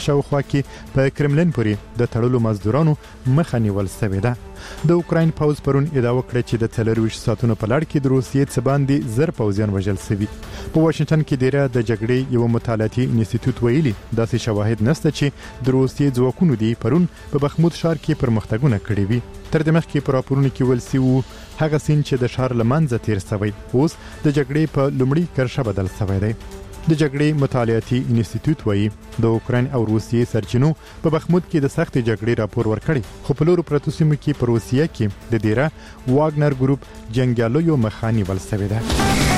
شاوخوا کې په کرملین پورې د تړلو مزدورانو مخه نیول شوې ده. د اوکراین پوز پرون ادعا وکړه چې د 24 ساعتونو په لړ کې د روسیې څخه باندې زر پوځیان وژل شوي. په واشنگټن کې ډیره د جګړې یو مطالعاتي انسټیټیوټ ویلي داسې شواهد نشته چې د روسیې ځواکونو دی پرون په بخمود ښار کې پرمختګونه کړي وي. تر دې مخکې په راپورونو کې ویل شوی هغه سین چې د ښار لمنځه تیر شوی اوس د جګړې په لومړي کرښه بدل شوی دی. د جګړې مطالعاتي انسټیټیوټ وایي د اوکراین او روسیې سرچینو په بخمود کې د سخت جګړې راپور ورکړی، خو په لورو پرتو سیمو کې په روسیې کې د ډیره واګنر ګروپ جنګیالیو مخه نیول شوې ده.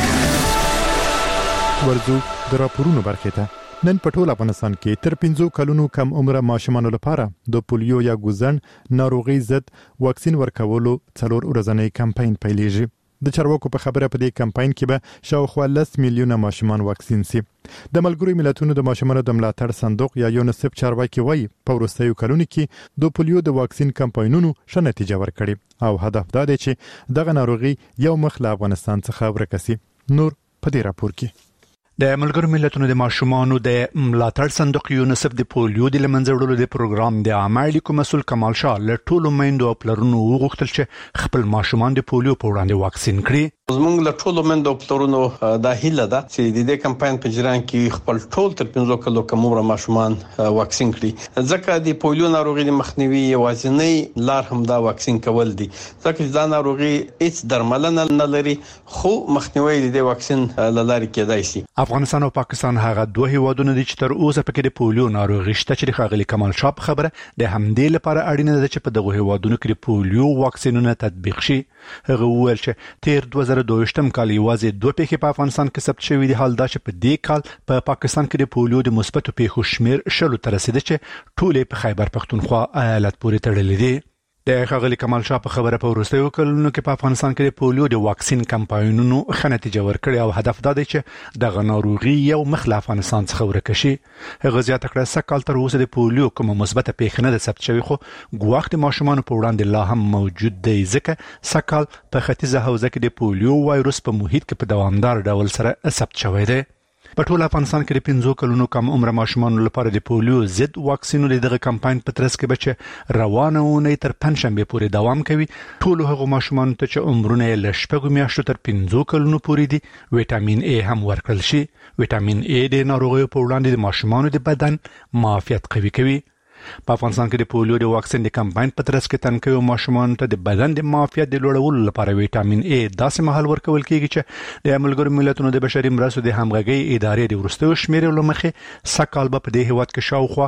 ورځو د راپورونو برخه ته نن په ټول افغانستان کې تر 15 کلونو کم عمره ماشومانو لپاره د پولیو یا ګوزن ناروغي ضد واکسین ورکولو 4 ورځنی کمپاین پیلېږي. د چارواکو په خبره په دې کمپاین کې به شاوخوا 10 میلیونه ماشومان واکسین شي. د ملګرو ملتونو د ماشومانو د ملاتړ صندوق یا یونیسف چارواکي وایي په وروستیو کلونو کې د پولیو د واکسین کمپاینونو ښه نتیجه ورکړي او هدف دا دی چې دغه ناروغي یو مخ له افغانستان څخه ورک شي. نور په دې راپور کې د ملګرو ملتونو د ماشومانو د ملاتړ صندوق یونیسف د پولیو د لمنځه وړلو د پروګرام د عملي مسؤل کمال شاه له ټولو میندو او پلرونو وغوښتل چې خپل ماشومان د پولیو په وړاندې واکسین کړي. زموږ له ټولو میندو او پلرونو د هیله ده چې د دې کمپاین په جریان کې خپل ټول تر 15 کلو کم عمر ماشومان واکسین کړي، ځکه د پولیو ناروغي د مخنیوي یوازینی لار هم دا واکسین کول دي، ځکه چې دا ناروغي هیڅ درملنه نه لري خو مخنیوي د دې واکسین لاره کېدای شي. افغانستان او پاکستان هغه دوه هیوادونه دي چې تر اوسه پکې د پولیو ناروغي شته چې خاغلی کمال شاه خبره د همدې لپاره اړینه ده چې په دغه هیوادونو کې د پولیو واکسینونه تطبیق شي. هغه وویل چې تیر 2022م کال یوازې 2 پیښې په افغانستان کې ثبت شوې دي، حال دا چې په دې کال په پاکستان کې د پولیو د مثبتو پیښو شمیر 10 ته رسیدي چې ټولې په خیبر پختونخوا ایالت پورې تړلې دي. د خاغلی کمال شاه په خبره په وروستیو کلونو کې په افغانستان کې د پولیو د واکسین کمپاینونو ښه نتیجه ورکړي او هدف دا دی چې دغه ناروغي یو مخ له افغانستان څخه ورک شي. هغه زیاته کړه سکهال تر اوسه د پولیو کومه مثبته پیښه نه ده ثبت شوې، خو ګواښ د ماشومانو په وړاندې لا هم موجود دی، ځکه سکهال په ختیځه حوزه کې د پولیو وایروس په محیط کې په دوامدار ډول سره ثبت شوی دی. په ټول افغانستان کې د 15 کلونو کم عمر ماشومانو لپاره د پولیو ضد واکسینونو دغه کمپاین په ترڅ کې بچ روانه اونۍ تر پنځشنبه پورې دوام کوي. ټول هغه ماشومانو ته چې عمرونه له 6 میاشتو تر 15 کلونو پورې دي ویټامین ای هم ورکړل شي. ویټامین ای د ناروغیو په وړاندې د ماشومانو د بدن معافیت قوي کوي. په افغانستان کې د پولیو د واکسین د کمپاین په ترڅ کې تنکیو ماشومانو ته د بدن د معافیت د لوړولو لپاره ویټامین ای داسې مهال ورکول کیږي چې د ملګرو ملتونو د بشري مرستو د همغږي ادارې د ورستیو شمیرې لمخې سکهال په دې هیواد کې شاوخوا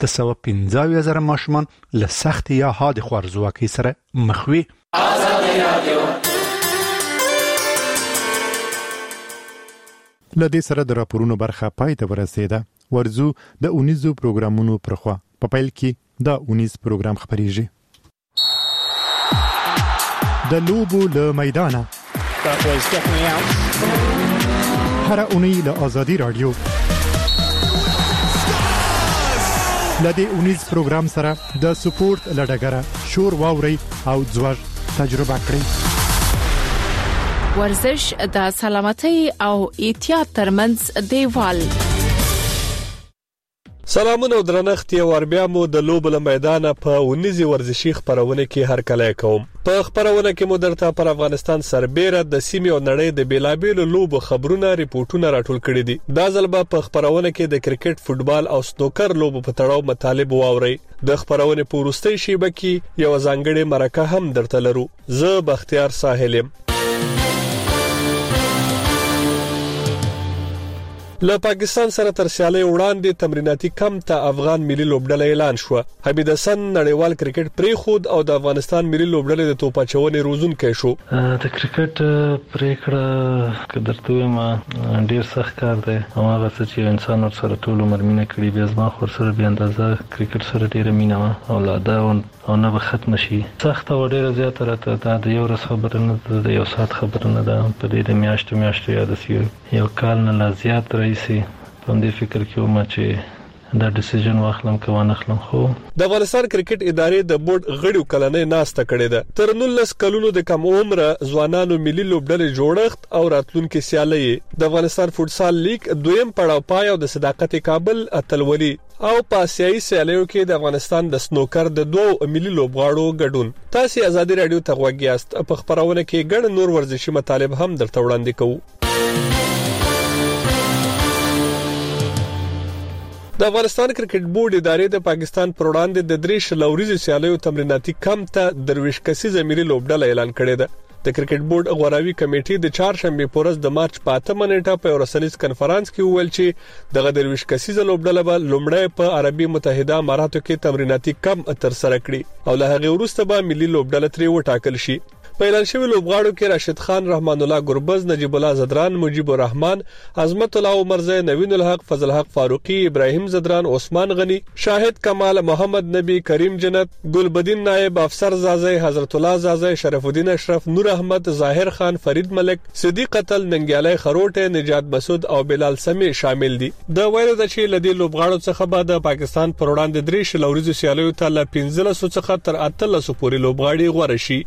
815,000 ماشومان له سخت یا حاد خوارځواکۍ سره مخ وي. لدې سره د راپورونو برخه پای ته ورسېده. ورځو د اونیزو پروګرامونو پرخوا په پیل کې دا اونیز پروګرام خبريږي. د لوبو له میدانه هر اونۍ له آزادي رادیو لدې اونیز پروګرام سره د سپورت لړګره شور واوري او ځوړ تجربه کړئ. ورزش د سلامتۍ او احتیاط ترمنځ دیوال. سلامونه او درنښت یو ور بیا مو د لوبو له میدانه په اونیزي ورزشي خبرونه کې هر کله کوم. په خبرونه کې مو درته پر افغانستان سربېره د سیمې او نړۍ د بیلابېلو لوبو خبرونه ریپورتونه راټول کړي دي. دا ځل به په خبرونه کې د کرکټ، فوتبال او سنوکر لوبو په تړاو مطالب واوري. د خبرونه په وروستۍ شیبه کې یو ځانګړې مرکه هم درته لرو. زه بختیار ساحلم. له پاکستان سره تر سیالي وړاندې تمریناتي کمپ ته افغان ملي لوبډله اعلان شو. حمید حسن نړیوال کرکټ پریخود او د افغانستان ملي لوبډلې د توپاچونې روزونکې شو. د کرکټ پریکړه کدرته ما ډیر سخت کار دی او هغه چې انسان سره ټول عمر مینه کړی بیا ځما خور سره بیا اندازه کرکټ سره ډیره مینه او لا دا او نه به ختم شي. سخت او ډیره زیاته راته دا د یو ورځ خبره نه ده، یو سات خبره نه ده. په دې د میاشتو یاد سي یو کال نه لا زیات رئیسي په دې فکر کې ومه چې دا ډیسیژن واخلم که ونه اخلم. خو د افغانستان کرکټ ادارې د بورډ غړو کلنۍ ناسته کړې ده. تر 19 کلونو د کم عمره ځوانانو ملي لوبډلې جوړښت او راتلونکو سیالي د افغانستان فوتسال لیگ دویم پړاو پای او د صداقت کابل اتلولي او په آسیایي سیالیو کې د افغانستان د سنوکر د 2 ملي لوبغاړو ګډون. تاسو آزادي رادیو ته غوږ یاست. په خبرونه کې ګڼ نور ورزشي مطالب هم درته وړاندې کوو. د افغانستان کرکټ بورډ ادارې د پاکستان پر وړاندې د 3 شلوريزي سیالیو تمریناتي کمپ ته درویش کسیزه ملي لوبډله اعلان کړې ده. د کرکټ بورډ غوراوي کمیټې د چهارشنبه پورز د مارچ 5 نیټه په رسنیز کانفرنس کې ویل چې د درویش کسیزه لوبډله به لومړی په عربي متحده اماراتو کې تمریناتي کمپ تر سره کړي او له هغه وروسته به ملي لوبډله ترې وټاکل شي. په اعلان شوی لوبغاړو کې راشد خان، رحمان الله ګربز، نجیب الله زدران، مجيب الرحمن، عظمت الله عمرزی، نوین الحق، فضل حق فاروقی، ابراهیم زدران، عثمان غنی، شاهد کمال، محمد نبی، کریم جنت، ګلبدین نائب، افسر زازی، حضرت الله زازی، شرف الدین اشرف، نور احمد، ظاهر خان، فرید ملک، صدیق قتل، ننګیالای خروټه، نجات مسعود او بلال سمی شامل دي. د ویلو د چې لدی لوبغاړو څخه به د پاکستان پر وړاندې 3 شلوريزي سیالیو ته ل 15 څخه تر 18 پورې لوبغاړي غوړ شي.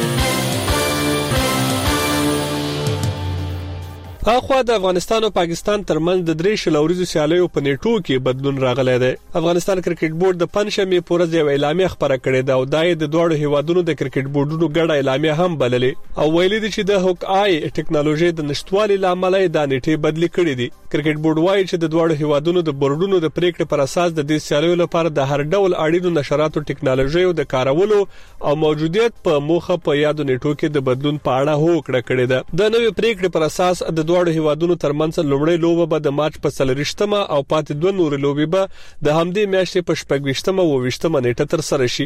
اخوا د افغانستان او پاکستان ترمنځ د 3 شلوريزي سیالیو په نیټو کې بدلون راغلی دی. افغانستان کرکټ بورډ د پنځمې پورز یو اعلامیه خبره کړې ده او دای د دوړو هیوادونو د کرکټ بورډونو ګډه اعلامیه هم بللې او ویلي دي چې د هوک آی ټیکنالوژي د نشټوالي لامل د نیټې بدلی کړې دي. کرکټ بورډ وایي چې د دوړو هیوادونو د بورډونو د پریکړې پر اساس د دې سیالیو لپاره د هر ډول اړینو نشراتو ټیکنالوژي او د کارولو او موجودیت په موخه په یادو نیټو کې د بدلون په اړه هوکړه کړې ده. د نوې پریکړې پر اساس د دوړو هیوادونو ترمنځ لومړی لوبه به د مارچ په 30مه او پاتې 2 نور لوبې به د همدې میاشتې په 28مه او 20مه نیټه تر سره شي.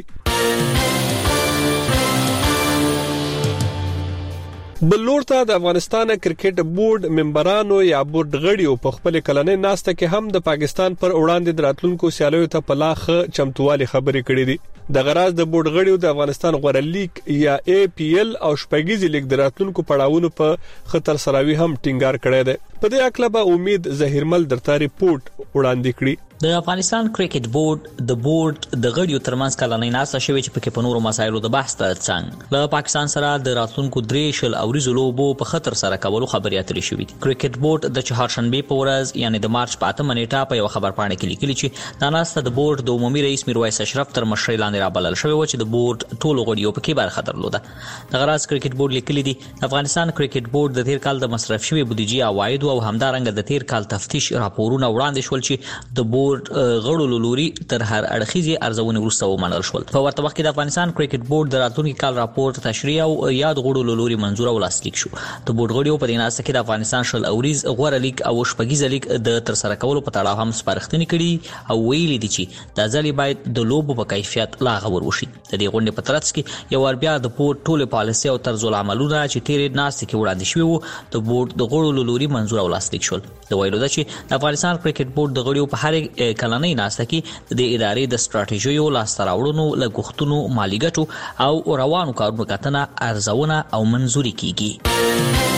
بلورته د افغانستان کرکټ بورډ ممبرانو یا بورډ غړیو په خپل کلنۍ ناسته کې هم د پاکستان پر وړاندې دراتلونکو سیالیو ته په لاخ چمتووالي خبرې کړې دي. د غراز د بورډ غړیو د افغانستان غوړه لیگ یا APL او شپږیزي لیگ دراتلونکو پړاوونو په خطر سراوي هم ټینګار کړی دی. په دې اکله به امید ظهیرمل درته ریپورت وړاندې کړي. د افغانستان کرکټ بورډ د بورډ د غړیو ترمنځ کلنۍ ناسته شوې چې په کې په نورو مسایلو د بحث ترڅنګ له پاکستان سره د راتلونکو 3 شلوريزو لوبو په خطر سره کولو خبرې اترې شوې دي. کرکټ بورډ د چهارشنبه په ورځ یعنی د مارچ 5 نیټه په یو خبرپاڼه کې لیکلي چې دا ناسته د بورډ د عمومي رئیس میرویس اشرف تر مشرۍ لاندې رابلل شوې و چې د بورډ ټولو غړیو په کې برخه درلوده. د غراز کرکټ بورډ لیکلي دي افغانستان کرکټ بورډ د تیر کال د مصرف شوی بودیجې عواید او همدارنګه د تیر کال تفتیش راپورونه وړاندې شول چې د بورډ غړو لوري تر هر اړخیزي ارزونه وروسته ومنل شول. په ورته وخت کې د افغانستان کرکټ بورډ د راتلونکي کال راپور تشریح او یاد غړو لوري منزور او لاسلیک شو. د بورډ غړیو په دیناسته کې د افغانستان شل اوریز غوړه لیگ او شپږیزه لیگ د تر سره کولو په تړاو هم سپارښتنې کړي او ویلي دي چې د ځلې باید د لوبو په کیفیت لا غور وشي. د دې غونډې په ترڅ کې یو ور بیا د بورډ ټول پالیسي او طرز العملونه چې تیرې ناسته کې وړاندې شوی وو د بورډ د غړو لوري منزور او لاسلیک شول. د ویلو ده چې د افغانستان کرکټ بورډ د غړیو په هر کلنۍ ناسته کې د ادارې د ستراتیژیو لاسته راوړنو لګښتونو مالی ګټو او روانو کارونو کتنه ارزونه او منزوري کیږي.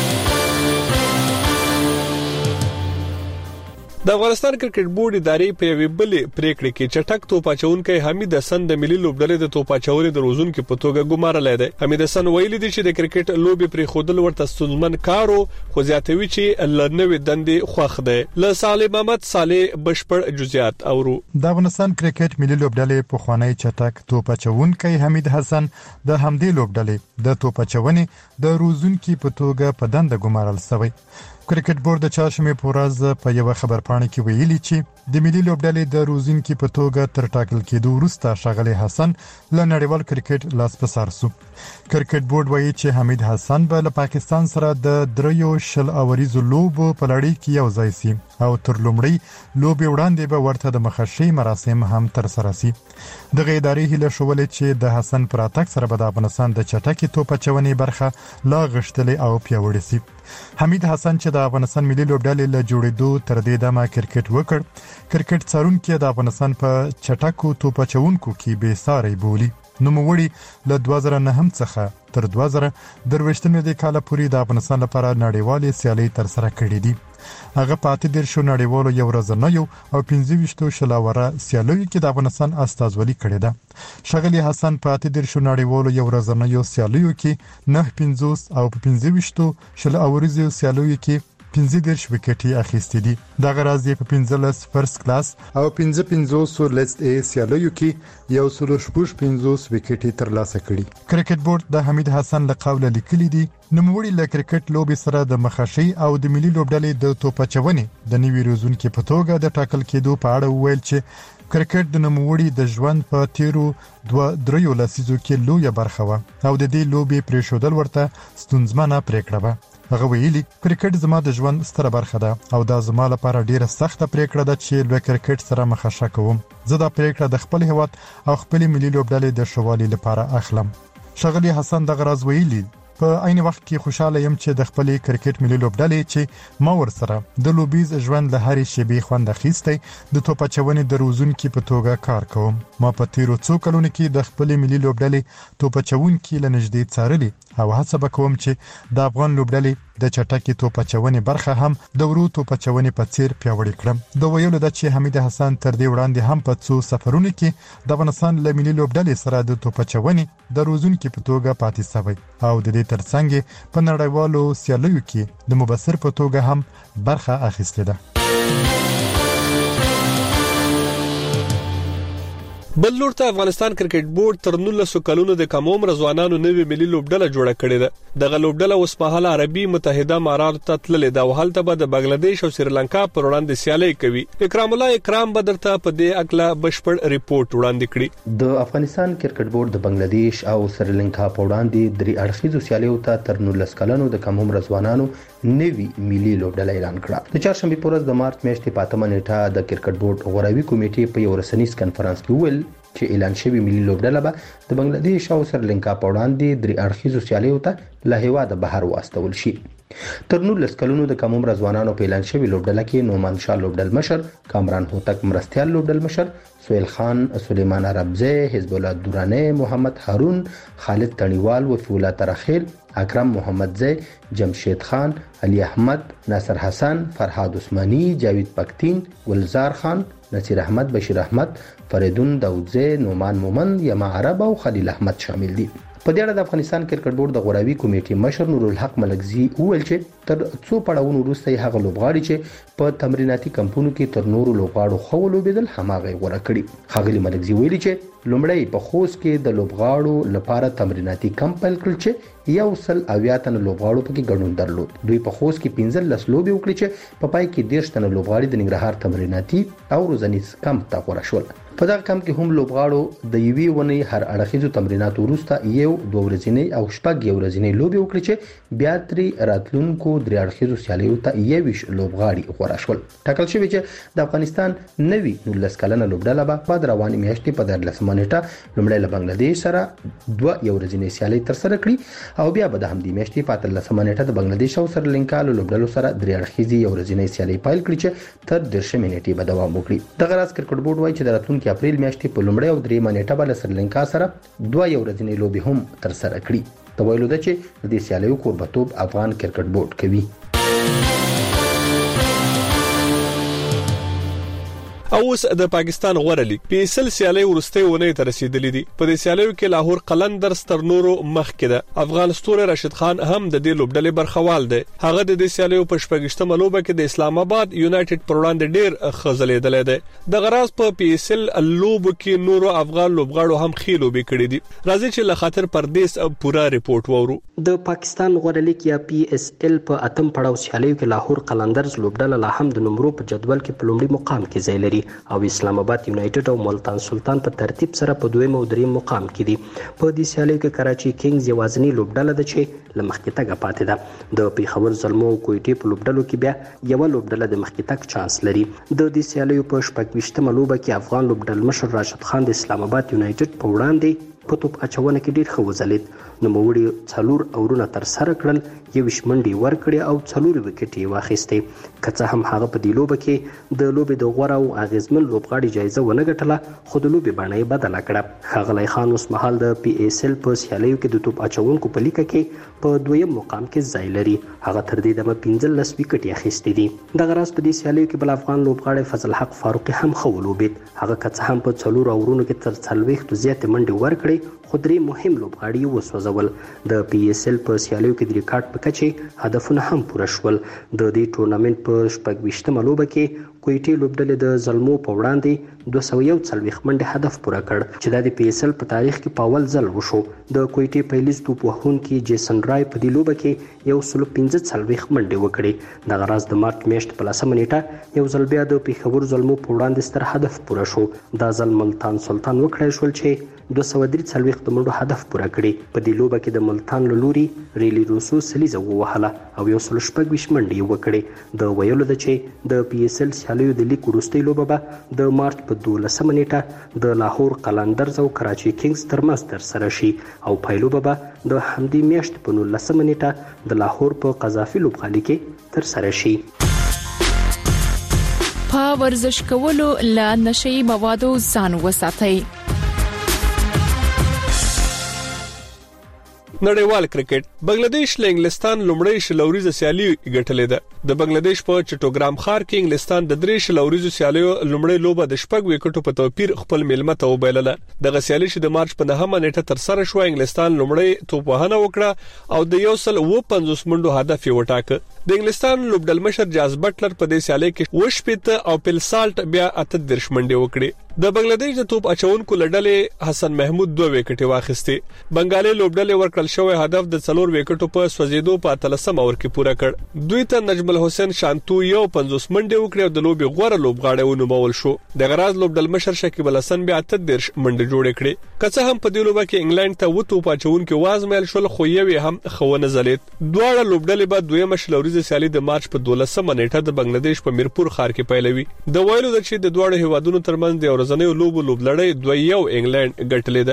د افغانستان کرکټ بورډ ادارې په یوې بلې پریکړې کې چټک توپاچونکي حمید حسن د ملي لوبډلې د توپاچولې د روزونکو په توګه ګمارل دی. حمید حسن ویلي دی چې د کرکټ لوبي پرې خودل ورته ستونزمن کارو خو زیاتوي چې لنوي دندې خوښ دی. له صالح محمد صالح بشپړ جزئیات اورو. د افغانستان کرکټ ملي لوبډلې په خوانی چټک توپاچونکي حمید حسن د همدې لوبډلې د توپاچونې د روزونکو په توګه په دنده ګمارل شوی. کرکټ بورډ د چهارشنبه په ورځ په یو خبرپاڼه کې ویلي چې د ملي لوبډلې د روزونکو په توګه تر ټاکل کېدو وروسته ښاغلی حسن له نړیوال کرکټ لاس په سر شو. کرکټ بورډ وایي چې حمید حسن به له پاکستان سره د 3 شلوريزو لوبو په لړۍ کې یو ځای شي او تر لومړی لوبي وړاندې به ورته د مخشي مراسم هم تر سره شي. دغه ادارې هیله شولې چې د حسن پر اتاک سره به د افغانستان د چټکي توپچونې برخه لا غښتلې او پیاوړې شي. حمید حسن چې د افغانستان ملي لوبډلې له جوړېدو تر دې دمه کرکټ وکړ. کرکټ څارونکو د افغانستان په چټکو توپچونکو کې بې ساري بولی. نوموړي له 2009 څخه تر 2023 کال پورې د افغانستان لپاره نړیوالې سیالۍ تر سره کړې دي. هغه په 18 نړیوالو یو ورځنیو او 25 شلاوره سیالیو کې د افغانستان استازولي کړې ده. ښاغلي حسن په 18 نړیوالو یو ورځنیو سیالیو کې 9 او 25 شلاوريزو سیالیو کې 15 وکټي اخیستې دي. د غرازي په 15 فرست کلاس او 15 لیست ای سیالیو کې یو 15 وکټي ترلاسه کړي. کرکټ بورډ د حمید حسن له قوله لیکلي دي نوموړي له کرکټ لوبي سره د مخاشي او د ملي لوبډلې د توپچونې د نیوي روزونکو په توګه د ټاکل کېدو په اړه ویل چې کرکټ د نوموړي د ژوند په تیرو 2 لسیزو کې لویه برخه و او د دې لوبي پریښودل ورته ستونزمنه پریکړه و. هغه ویلي کرکټ زما د ژوند ستره برخه ده او دا زما لپاره ډیره سخته پریکړه ده چې له کرکټ سره مخاشه کوم. زه دا پریکړه د خپل هیواد او خپل ملي لوبډلې د شوالي لپاره اخلم. ښاغلي حسن د غراز ویلي په عین وخت کې خوشاله یم چې د خپل کرکټ ملي لوبډلې چې ما ورسره د لوبیز ژوند له هرې شیبې خوند اخیستی د توپچونې د روزونکو په توګه کار کوم. ما په تیرو څو کلونو کې د خپل ملي لوبډلې توپچونکو له نږدې څارلي او هڅه وکوم چې د افغان لوبډلې د چټکي توپچونې برخه هم د ورو توپچونې په څیر پیاوړې کړم. د ویلو د چې حمید حسن تر دې وړاندې هم په څو سفرونو کې د افغانستان له ملي لوبډلې سره د توپچونې د روزونکو په توګه پاتې شوی او د دې ترڅنګ په نړیوالو سیالیو کې د مبصر په توګه هم برخه اخیستې ده. بل لور ته افغانستان کرکټ بورډ تر 19 کلونو د کم عمر ځوانانو نوې ملي لوبډله جوړه کړې ده. دغه لوبډله اوس په حال عربي متحده امارات ته تللې ده او هلته به د بنگلاديش او سریلانکا پر وړاندې سیالي کوي. اکرام الله اکرام بدرته په دې اکلا بشپړ ریپورت وړاندې کړی. د افغانستان کرکټ بورډ د بنگلاديش او سریلانکا په وړاندې درې اړخیزو سیالیو ته تر 19 کلونو د کم عمر ځوانانو نوی ملي لوبډله اعلان کړه. د چهارشنبه په ورځ د مارچ میاشتې په 8 نیټه د کرکټ بورډ غوراوي کمیټې په یو رسنیز کانفرنس کې ویل چې اعلان شوی ملي لوبډله به د بنگلاديش او سریلانکا په وړاندې درې اړخیزو سیالیو ته له هیواده بهر واستول شي. تر 19 کلونو د کم عمر ځوانانو په اعلان شوی لوبډله کې نومان شاه لوبډل مشر، کامران هوتک مرستيال لوبډل مشر، سهیل خان، سلیمان عربزی، حزب الله دورانه، محمد هارون، خالد تڼیوال، وفي الله ترخیل، اکرم محمدزی، جمشید خان، علي احمد، ناصر حسن، فرهاد عثماني، جاوید پکتین، گلزار خان، نصیر احمد، بشیر احمد، فریدون داودزی، نومان مومند، یما عرب او خلیل احمد شامل دي. په دې اړه د افغانستان کرکټ بورډ د غوراوي کمیټې مشر نور الحق ملکزي وویل چې تر څو پړاوونو وروسته هغه لوبغاړي چې په تمریناتي کمپونو کې تر نورو لوبغاړو خو لوبېدل هماغه غوړه کړي. ښاغلي ملکزي ویلي چې لومړی په خوست کې د لوبغاړو لپاره تمریناتي کمپ پیل کړل چې یو سل اویا تن لوبغاړو پکې ګډون درلود. دوی په خوست کې 15 لوبې وکړي چې په پای کې 10 تن لوبغاړي د ننګرهار تمریناتي او روزنیز کمپ ته غوړه شول. په دغه کمپ کې هم لوبغاړو د یوې ونې هر اړخیزو تمریناتو وروسته یو 2 ورځې او شپږ ورځې لوبې وکړي چې بیا ترې راتلونکو درې اړخیزو سیالیو ته 21 لوبغاړي غوړه شول. ټاکل شوی چې د افغانستان نوی 19 کلنه لوبډله به په روانې میاشتې په 13 نیټه لومړی له بنگلاديش سره 2 ورځې سیالي تر سره کړي او بیا به د همدې میاشتې په 13 نیټه د بنگلاديش او سریلانکا له لوبډلو سره درې اړخیزي ورځې سیالي پیل کړي چې تر 10 نیټې به دوام وکړي. د غراس کرکټ بورډ وايي چې د راتلونکي اپریل میاشتې په لومړی او درېمه نیټه به له سریلانکا سره 2 ورځې لوبې هم تر سره کړي. د ویلو ده چې د دې سیالیو کوربتوب افغان کرکټ بورډ کوي. او اوس د پاکستان غوړه لیګ په اصل سیالي ورسته ونه ته رسیدلې دي. په دې سیالیو کې لاهور قلندرز تر نورو مخکې ده. افغان ستوره راشد خان هم د دې لوبډلې برخوال دی. هغه د دې سیالیو په شپږشتمه لوبه کې د اسلام آباد یونایټډ پر وړاندې ډیر خزلېدل دي. د غراز په پی اس ال لوب کې نورو افغان لوبغاړو هم خېلو به کړې دي. راځي چې له خاطر پردیس پورا ریپورت وورو. د پاکستان غوړه لیګ یا پی اس ال په اتم پړاو سیالیو کې لاهور قلندرز لوبډله لا هم د نمبرو په جدول کې په لومړي مقام کې ځای لري او اسلام آباد یونایټډ او ملتان سلطان په ترتیب سره په دویم او دریم مقام کې دي. په دې سیالیو کې کراچي کینګز یوازینی لوبډله ده چې لمخکې تګ پاتې ده. د پیښور زلمو او کوټې په لوبډلو کې بیا یو لوبډله د مخکې تګ چانس لري. د دې سیالیو په 28مه لوبه کې افغان لوبډل مشر راشد خان د اسلام آباد یونایټډ په وړاندې په توپ اچونه کې ډیر ښه وځلید. نوموړي 4 اورونه تر سره کړل، 21 منډې ورکړې او 4 وکټې واخیستې. که څه هم هغه په دې لوبه کې د لوبې د غوره او اغیزمن لوبغاړي جایزه ونه ګټله، خو د لوبې بڼه یې بدله کړه. ښاغلی خان اوس مهال د PSL په سیالیو کې د توپ اچونکو په لیکه کې په 2م مقام کې ځای لري. هغه تر دې دمه 15 وکټې اخیستې دي. دغه راز په دې سیالیو کې بل افغان لوبغاړی فضل حق فاروقي هم ښه ولوبېد. هغه که څه هم په 4 اورونو کې تر 40 زیاتې منډې ورکړې، خو 3 مهم لوبغاړي یې وسوځول. د PSL په سیالیو کې د ریکارډ په کچې هدفونه هم پوره شول. د دې ټورنمنت په 26مه لوبه کې کویټې لوبډلې د زلمو په وړاندې 241 منډې هدف پوره کړ، چې دا د PSL په تاریخ کې په اول ځل وشو. د کویټې پیلیز توپ وهونکي جیسن رای په دې لوبه کې 145 منډې وکړې. دغه راز د مارچ میاشتې په 10مه نیټه یو ځل بیا د پېښور زلمو په وړاندې ستر هدف پوره شو. دا ځل ملتان سلطان وکړای شول چې 243 منډو هدف پوره کړي. په دې لوبه کې د ملتان له لوري ریلی روسو سلیزه ووهله او 116 منډې وکړې. د ویلو ده چې د PSL سیالیو د لیګ وروستۍ لوبه به د مارچ په 12مه نیټه د لاهور قلندرز او کراچي کینګز ترمنځ ترسره شي او پایلوبه به د همدې میاشتې په 19مه نیټه د لاهور په قذافي لوبغالي کې ترسره شي. په ورزش کولو له نشي موادو ځان وساتئ. نړیوال کرکټ بنگلاديش له انګلستان لومړی شلوريزه سیالي ګټلې ده. د بنگلاديش په چټوګرام ښار کې انګلستان د 3 شلوريزو سیالیو لومړی لوبه د 6 وکټو په توپیر خپل میلمه ته وبایلله. دغه سیالي چې د مارچ په 9مه نیټه تر سره شو، انګلستان لومړی توپ وهنه وکړه او د 150 منډو هدف یې وټاکه. د انګلستان لوبډل مشر جاز بټلر په دې سیالي کې وشپته او پلسالټ بیا 38 منډې وکړې. د بنگلاديش د توپ اچونکو لړلې حسن محمود 2 وکټې واخیستې. بنگالي لوبډل ورکړل شوی هدف د 4 وکټو په سوځیدو په 13 اور کې پوره کړ. دوی ته نجم الحسین شانتو 50 منډې وکړې او د لوبي غوړه لوبغاړی ونومول شو. د غراز لوبډل مشر شکیب الحسن بیا 38 منډې جوړې کړې. که څه هم په دې لوبه کې انګلند ته و توپ اچونکو وازمایل شول، خو یو هم خونه زلید. دواړه لوبډلې به دویمه شلوريزه سیالي د مارچ په 12مه نیټه د بنگلاديش په میرپور ښار کې پیلوي. د ویلو د چې د دواړو هیوادونو ترمنځ د ورځنیو لوبلړۍ 2-1 انګلند ګټلې ده.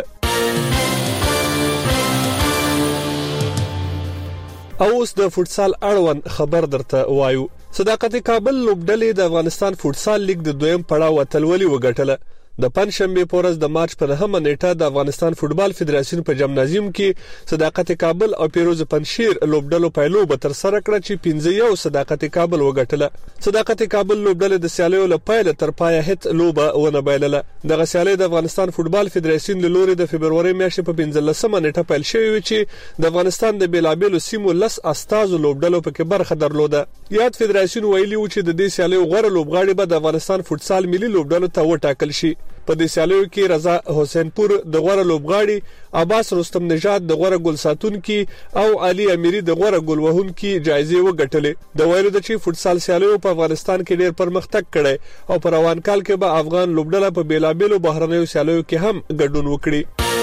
اوس د فوتسال اړوند خبر درته وایو. صداقت کابل لوبډلې د افغانستان فوتسال لیګ د دویم پړاو اتلولي وګټله. د پنځشنبه پورز د مارچ په 9مه نیټه د افغانستان فوتبال فدراسیون په جمنازیوم کې صداقت کابل او پیروز پنشیر لوبډلو پایلوبه تر سره کړه چې 15 صداقت کابل وګټله. صداقت کابل لوبډلې د سیالیو لپاره تر پایه هیڅ لوبه ونه بایلله. دغه سیالي د افغانستان فوتبال فدراسیون له لوري د فبرवरी میاشتې په 15مه نیټه پیل شوې چې د افغانستان د بیلابېلو سیمو لس استازو لوبډلو په کې برخه درلوده. یاد فدراسیون ویلي و چې د دې سیالي غوړه لوبغاړي به د افغانستان فوتسال ملي لوبډلو ته وټاکل شي. په دې سیالیو کې رضا حسین پور د غوړه لوبغاړي، عباس رستم نژاد د غوړه ګول ساتونکي او علي امیری د غوړه ګول وهونکي جایزې وګټلې. د ویلو د چې فوتسال سیالیو په افغانستان کې ډېر پرمختګ کړي او په روان کال کې به افغان لوبډله په بیلابېلو بهرنیو سیالیو کې هم ګډون وکړي.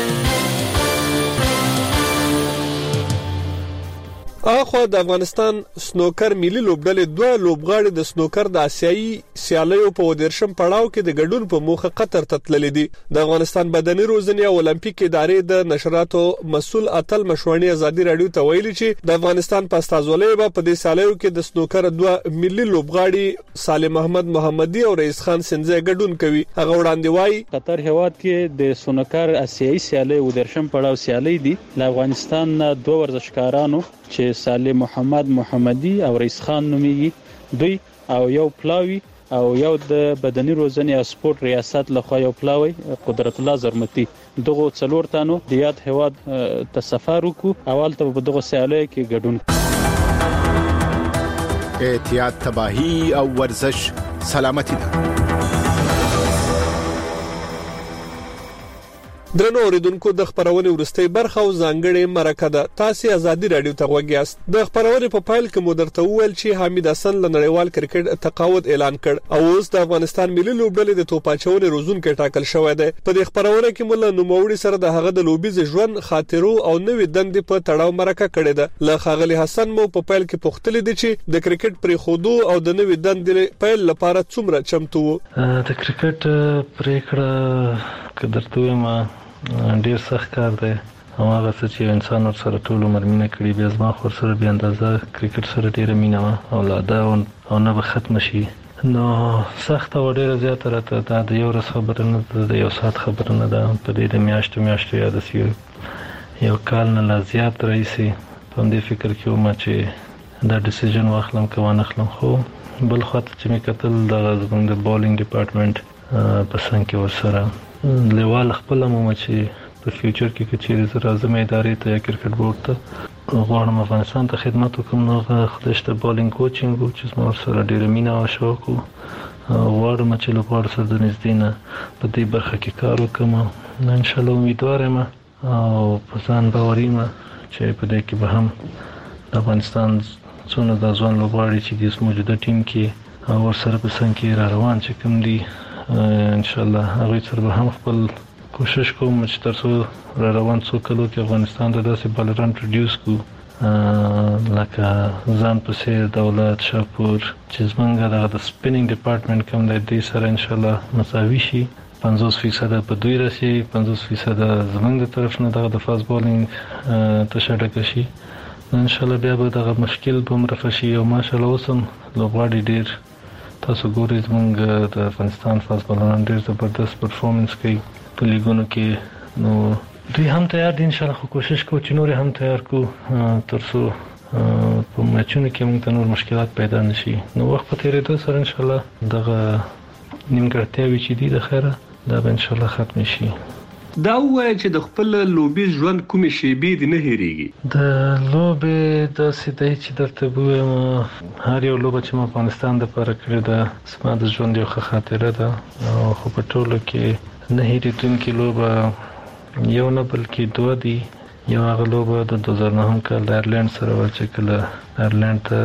اخو د افغانستان سنوکر ملي لوبډلې 2 لوبغاړي د سنوکر د آسیایي سیالیو په ودرشم پړاو کې د ګډون په موخه قطر ته تللي دي. د افغانستان بدني روزنې او اولمپیک ادارې د نشراتو مسول اتل مشوانی ازادي رادیو ته ویلي چې د افغانستان په استازولۍ به په دې سیالیو کې د سنوکر 2 ملي لوبغاړي سالم احمد محمدي او رئیس خان سنځي ګډون کوي. هغه وړاندې وایي قطر هواد کې د سنوکر آسیایي سیالي ودرشم پړاو سیالي دي. د افغانستان 2 ورزشکارانو چې سالم محمد محمدي او رئیس خان نوميږي، دوی او یو پلاوی او یو د بدني روزنې او سپورت ریاست لخوا یو پلاوی قدرت الله زرمتی، دغه 4 تانو د یاد هواد ته سفر وکړو. اول ته په دغه سیالي کې ګډون. احتیاط، تباہی او ورزش سلامتی ده. درنو اوریدونکو، د خبرونې ورستۍ برخه او ځانګړې مرکه ده. تاسو ازادي رادیو ته غوږ یاست. د خبرونې په پایل کې مو درته وویل چې حمید حسن له نړیوال کرکټ تقاعد اعلان کړ او اوس د افغانستان ملي لوبډلې د توپاچونې روزونکو ټاکل شوی دی. په دې خبرونه کې موږ له نوموړي سره د هغه د لوبیز ژوند، خاطرو او نوې دندې په تړاو مرکه کړې ده. له خاغلی حسن مو په پایل کې پوښتنه دي چې د کرکټ پرې خودو او د نوې دندې پیل لپاره څومره چمتو وو. د کرکټ پریکړه کدرته ما ډیر سخت کار دی او هغه څه چې انسان ور سره ټول عمر مینه کړی بیا زما خور سره بیا اندازه کرکټ سره ډیره مینه او لاده او نه به ختم شي نو سخت او ډیره زیاته راته دا د یو ورځ خبره نه ده د یو ساعت خبره نه ده په دې د میاشتو یاد سي یو کال نه لا زیات رئیسي په دې فکر کې وم چې دا ډیسیژن واخلم که وانه خلم خو بل خاطر چې مې کتل د زموږ د بالینګ ډپارټمنټ په څنګه کې ورسره لیوال خپل مو چې په فیوچر کې کچېرې زه راځم ادارې ته یا کرکټ بورډ ته غواړم افغانستان ته خدمت وکړم نو خدشته بالینګ کوچینګ چې زما سره ډېره مینه او شوق غواړم چې لوبغاړو سره د نږدې نه په دې برخه کې کار وکړم ان شاء الله امیدوار یم او په ځان باوري یم چې په دې کې به هم د افغانستان څونه د ځوان لوبغاړي چې د موجوده ټیم کې او سره په څنګه کې را روان چې کوم دي ان شاء الله هغه سره به هم خپل کوشش کوم چې ترڅو را روان څو کلو کې افغانستان ته داسې بالران پروډوس کو لکه ځان پسې دولت شاپور چې زمونږ د سپینینګ ډپارټمنټ کوم دی دې سره ان شاء الله مساوي شي 50% په دوی راشي 50% زمونږ د طرف نه د فاست بالینګ تشډک شي ان شاء الله بیا به دغه مشکل به مرفه شي او ماشاء الله اوسم لوبغاړي ډیر تاسو ګورئ زمونږ د افغانستان فاست بالران ډیر زبردست پرفورمنس کوي په لیګونو کې نو دوی هم تیار دي ان شاء الله کوشش کوو چې نور هم تیار کو ترڅو په میچونو کې موږ ته نور مشکلات پیدا نشي نو وخت په تیریدو سره ان شاء الله دغه نیمګړتیاوې چې دي د خیره دا به ان شاء الله ختم شي دا وایي چې د خپل لوبي ژوند کومې شیبې دي نه هېریږي د لوبي د سیدای چې درته وایم هر یو لوبه چې ما افغانستان د لپاره کړې ده سم د ژوند یو ښه خاطره ده او خو په ټولو کې نه هېریدونکې لوبه یو نه بلکې دوه دي یو هغه لوبه د 2009 کال د ایرلند سره و چې کله ایرلند ته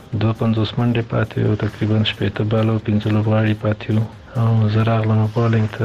250 منډې پاتې او تقریبا 80 بالو 15 لوبغاړي پاتې او زه راغلم بالینګ ته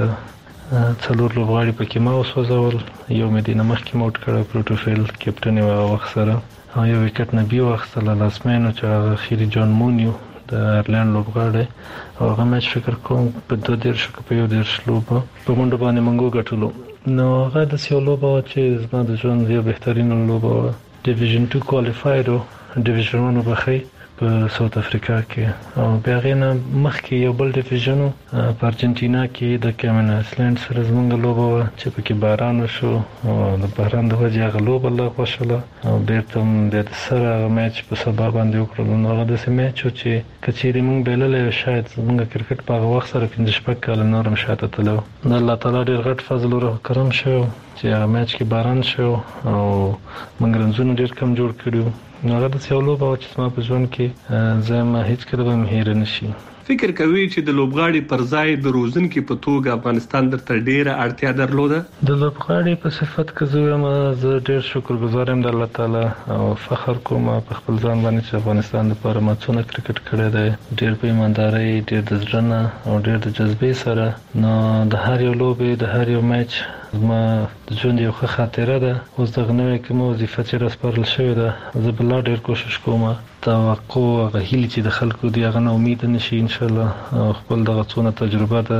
څلور لوبغاړي پکې ما وسوځول یو مې د مخکې موټ کړه پروټوفیل کیپټن یو وخت سره او یو وکټ نه بي وخت سره لاسمنو چې اخیری جان مونیو د ایرلند لوبغاړي او هغه مېچ فکر کوم په 2 شو په یو 10 لوبه په منډه باندې منګو غټلو نو هغه د سیو لوبه چې زما د ژوند یو بهترین لوبه ډیویژن 2 کوالیفایر او ډیویژن 1 وبخي په ساوث افریقا کې او بیا غینه مخکې یو بل ډیویژن په ارجنټینا کې د کیمن آیسلند سره زمونږ لوبه چې پکې باران وشو او د باران د وجې هغه لوبه الله خوشاله او بیرته د سره میچ په سبا باندې وکړل نو هغه د میچ چې کچېری مونږ بللې شاید زمونږ کرکټ په هغه وخت سره 15 کال نورم شاته تلو د الله تعالی ډېر غټ فضل او کرم شو چې هغه میچ کې باران شو او مونږ رنځونه ډېر کم جوړ کړو نو هغه د سیو لوبه چې ما په ژوند کې زما هیڅ کله به مهیر نشي فکر کوي چې د لوبغاړي پر ځای د روزنکي په توګه افغانستان درته ډیره اړتیا درلوده د لوبغاړي په صفت کې زه ډیر شکرګزار یم د الله تعالی او فخر کوم په خپل ځان باندې چې افغانستان لپاره ما څونه کرکټ کړی دی ډیر په ایمانداري ډیر د ځړنه او ډیر د جذبې سره نو د هر یو لوبي د هر یو میچ ما د ژوند یو ښه خاطره ده اوس دغه نوې کومه وظیفه چې راسپارل شوې ده زه بل ډیر کوشش کوم توقع هغه هیله چې د خلکو دی هغه نه امید نشي ان شاء الله خپل دغه څونه تجربه ده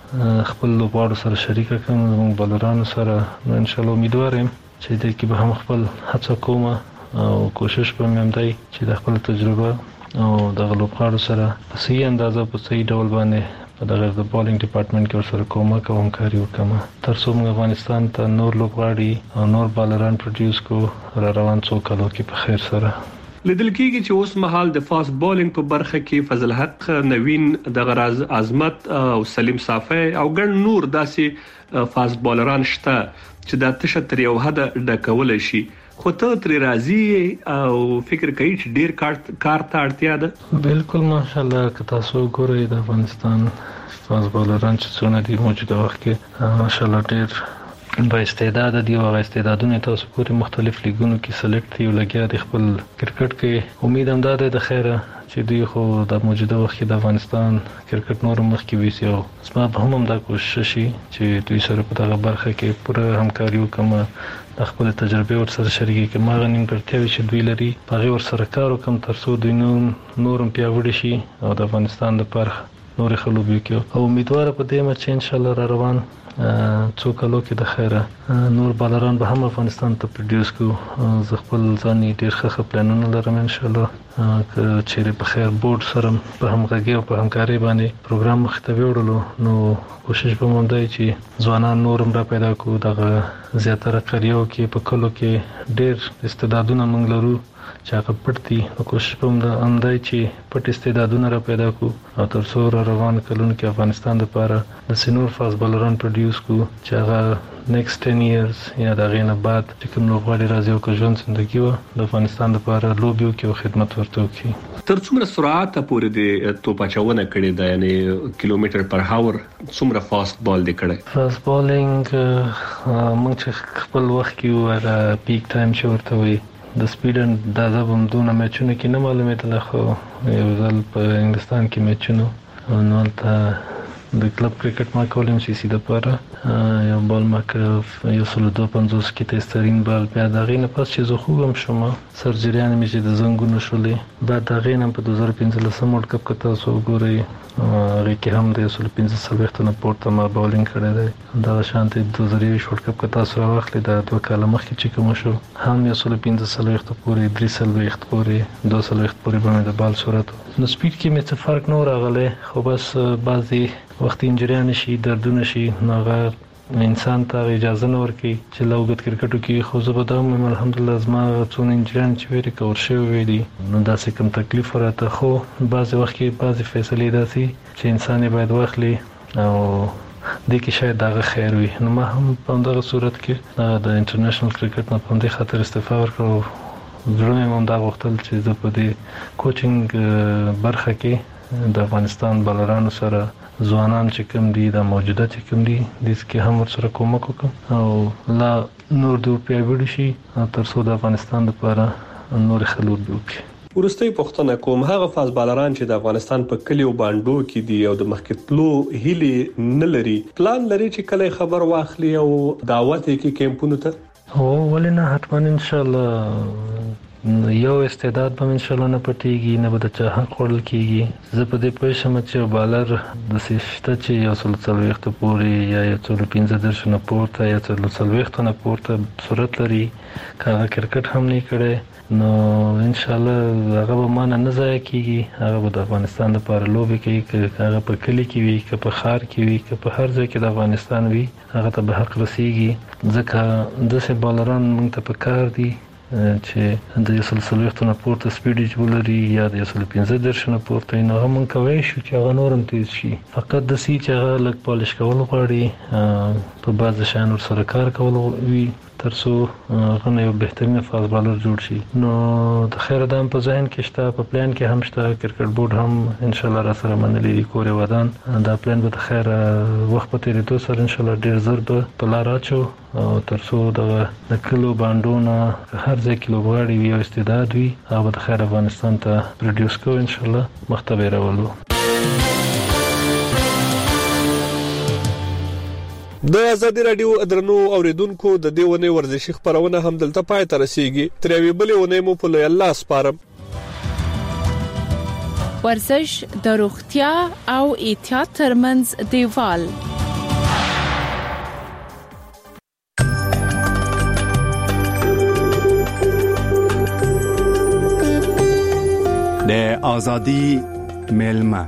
خپل لوبغاړو سره شریک کوم زموږ بلرانو سره ان شاء الله امیدوار یم چې دې کې به هم خپل هڅه کوم او کوشش به مې هم دی چې د خپل تجربه او د لوبغاړو سره په صحیح اندازه په صحیح ډول باندې په دغه د بالینګ ډپارټمنټ کې ورسره کومک او همکاري وکړم ترڅو موږ افغانستان ته نور لوبغاړي او نور بالران پروډوس کو را روان څو کالو کې په خیر سره لیدل کېږي چې اوس مهال د فاست بالینګ په برخه کې فضل حق نوین د غراز عظمت او سلیم صافی او ګڼ نور داسې فاست بالران شته چې د تشتر یو حد ډکول شي خو ته تر راضي او فکر کوي چې ډیر کار ته اړتیا ده بالکل ماشاءالله که تاسو ګورئ د افغانستان فاست بالران چې څونه دي موجوده وخت کې ماشاءالله ډیر با استعداد دي او استعدادونه تاسو پورې مختلف لیګونو کې سلیکټ یو لګیا د خپل کرکټ کې امید هم ده د خیره چې دوی خو د موجوده وخت د افغانستان کرکټ نور مخ کې ویسي او سبب هم دا کوشش شي چې دوی سره په دغه برخه کې پوره همکاري وکړي د خپل تجربه ور سره شریکي کې ما غنیم کړتیاوي چې دوی لري په غیر سره کار وکم ترڅو دوی نورم پیاوړي شي او د افغانستان لپاره نور خلوبیو کې او امیدوار په دې مچ ان شاء الله را روان څو کلو کې د خیره نور بالران به هم افغانستان ته پروډوس کو زه خپل ځان ډیر ښه پلانونه لرم ان شاء الله چې په خیر بورډ سره په همغږي او په همکاري باندې پروګرام مختوي وړلو نو کوشش به مونږ دی چې ځوانان نورم را پیدا کو دغه زیاتره قریو کې په کلو کې ډیر استعدادونه مونږ لرو چې هغه پټ دي نو کوشش به مونږ اندای چې پټ استعدادونه را پیدا کو او تر څو روان کلون کې افغانستان لپاره د سینور فاست بالران پروډوس کو چې هغه نیکست 10 ایرز یا د غینه بعد چې کوم لوبغاړي راځي او که ژوند زندگی و د افغانستان لپاره لوبیو کې او خدمت ورته کوي تر څومره سرعت پورې د توپ اچونه کړي دا یعنی کیلومتر پر هاور څومره فاست بال دی کړي فاست بالینګ موږ چې خپل وخت کې ور پیک ټایم شورته وي د سپیډ د ځبم دونه میچونه کې نه معلومه تل خو یو ځل په انګلستان کې میچونه نو ته د کلب کرکټ ما کولم سي د پاره یو بال ما یو سل 250 کې تسترین بال بیا د غینه پس چې زه خوګم شوم سرجریان مې چې د زنګونو شولې بعد د غینه په 2015 ورلد کپ کې تاسو ګورئ هغه کې هم د 115 نه پورته ما باولینګ کړی دی دا شانتي 2020 ورلد کپ کې تاسو راغلی د 2 کال مخکې چې کوم شو هم 115 پورې 3 پورې 2 پورې باندې د بال صورت نو سپیډ کې مې څه فرق نه راغلی خو بس بعضي وخت انجریان شي دردونه شي ناغه انسان ته اجازه نه ورکي چې لوګت کرکټو کې خو زه به دا الحمدلله زما څون انجریان چې ویری کور شوی دي نو دا څه کوم تکلیف راته خو بعضي وخت کې بعضي فیصله داسي چې انسان باید واخلي او د کې شاید دا خیر وي نو ما هم په دغه صورت کې د انټرنیشنل کرکټ نه په دې خاطر استعفا ورکړو زړه مې دا وختل چې زه په دې کوچینګ برخه کې د افغانستان بالرانو سره ځوانان چې کوم دي د موجوده چې کوم دي د کې هم سره کومک وکم او لا نور د پیاوړي شي تر څو د افغانستان لپاره نور خلود وکړي ورستۍ پښتنه کوم هغه فاز بالران چې د افغانستان په کلیو باندو کې دي او د مخکتلو هلي نه لري پلان لري چې کله خبر واخلي او دعوت کې کیمپونو ته او ولنه حتما ان شاء الله یو استعداد به ان شاء الله نه پټيږي نه به د چا حق وړل کیږي زه په دې پوه شم چې بالر د سشته چې یو سلسله وخت پورې یا یو څو 15 درشنه پورته یا څو سلوخت نه پورته صورت لري کاغه کرکټ هم نه کړي نو ان شاء الله هغه به مان نه ځای کیږي هغه به د افغانستان لپاره لوبي کوي هغه په کلی کې وي که په خار کې وي که په هر ځای کې د افغانستان وي هغه ته به حق رسیږي ځکه د سه بالران موږ ته پکار دي چې د سلسله وختونه پورته سپیډ جولري یا د 15 درشنه پورته نه هم کوي شو چې هغه نورم تیز شي فقط د سی چې هغه لک پالش کول غواړي په بعض شان سره کار کول وي ترڅو غنه یو بهترین فاز بالر جوړ شي نو د خیر دام په ذهن کې شته په پلان کې هم شته کرکټ بورډ هم ان شاء الله را سره منلي کوري ودان دا پلان به د خیر وخت په تیریدو سره ان شاء الله ډیر زر به په لار اچو او ترڅو د کلو باندونه هر ځای کې لوبغاړي وي او استعداد وي هغه د خیر افغانستان ته پروډوس کوو ان شاء الله مختبر راولو د ازادي رادیو ادرنو اوریدونکو د دیونه ورزشي خبرونه هم دلته پای ته رسیږي تر یوې بلې ونې مو په لوی الله سپارم ورزش د روغتیا او احتیاط ترمنځ دیوال د ازادي میلمه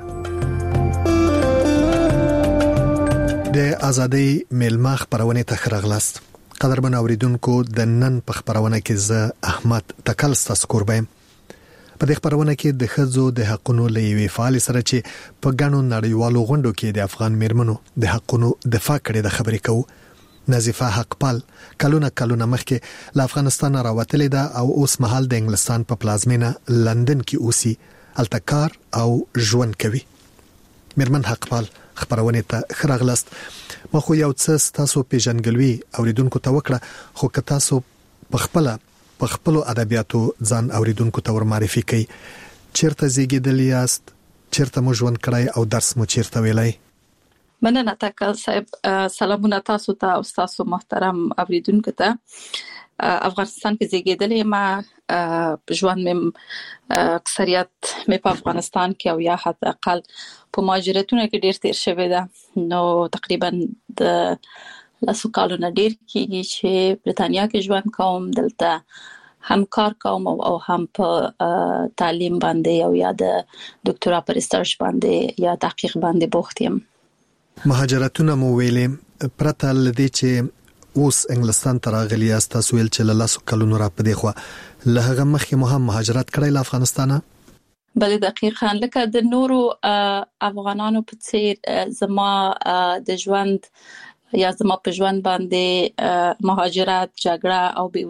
د ازادي میلمه خبرونه تخرغلاست قدرمن اوریدونکو د نن په خبرونه کې زه احمد تکل ستاسو قربایم په دې خبرونه کې د خځو د حقونو لوي فعال سره چې په غنو نړیوالو غونډو کې د افغان میرمنو د حقونو دفاع کړي د خبرې کوو نظیفه حقپال کلونه مخکې له افغانستان راوتلې ده او اوس مهال د انګلستان په پلازمینه لندن کې اوسي التکار او ژوند کوي میرمن حقپال خبرونه ته خرغلست ما خو یو څه تاسو پیژنګلوي اوریدونکو ته وکړه خو که تاسو په خپل ادبیاتو ځان اوریدونکو ته ور معرفي کړئ چیرته زیږیدل یاست چیرته مو ژوند کړی او درس مو چیرته ویلای مننه تکل صاحب سلامونه تاسو ته او تاسو محترم اوریدونکو ته افغانستان کې زیږیدلې ما ژوند مې اکثریت مې په افغانستان کې او یا حتی اقل په مهاجرتونو کې ډیر تیر شوی ده. نو تقریبا د لاسو کالونه ډیر کېږي چې برتانیا کې ژوند کوم. دلته هم کار کوم او هم په تعلیم باندې او یا د ډاکټرا پر ریسرچ باندې یا تحقیق باندې بوخت یم. مهاجرتونه مو ویلې پرته لدی چې اوس انګلستان ته راغلی است، تاسو ویل چې له لاسو کلونو را پدې خو له هغه مخکې مو هم مهاجرت کړی له افغانستانه؟ بلې دقیقاً لکه د نورو افغانانو په څیر زما د ژوند یا زما په ژوند باندې مهاجرت، جګړه او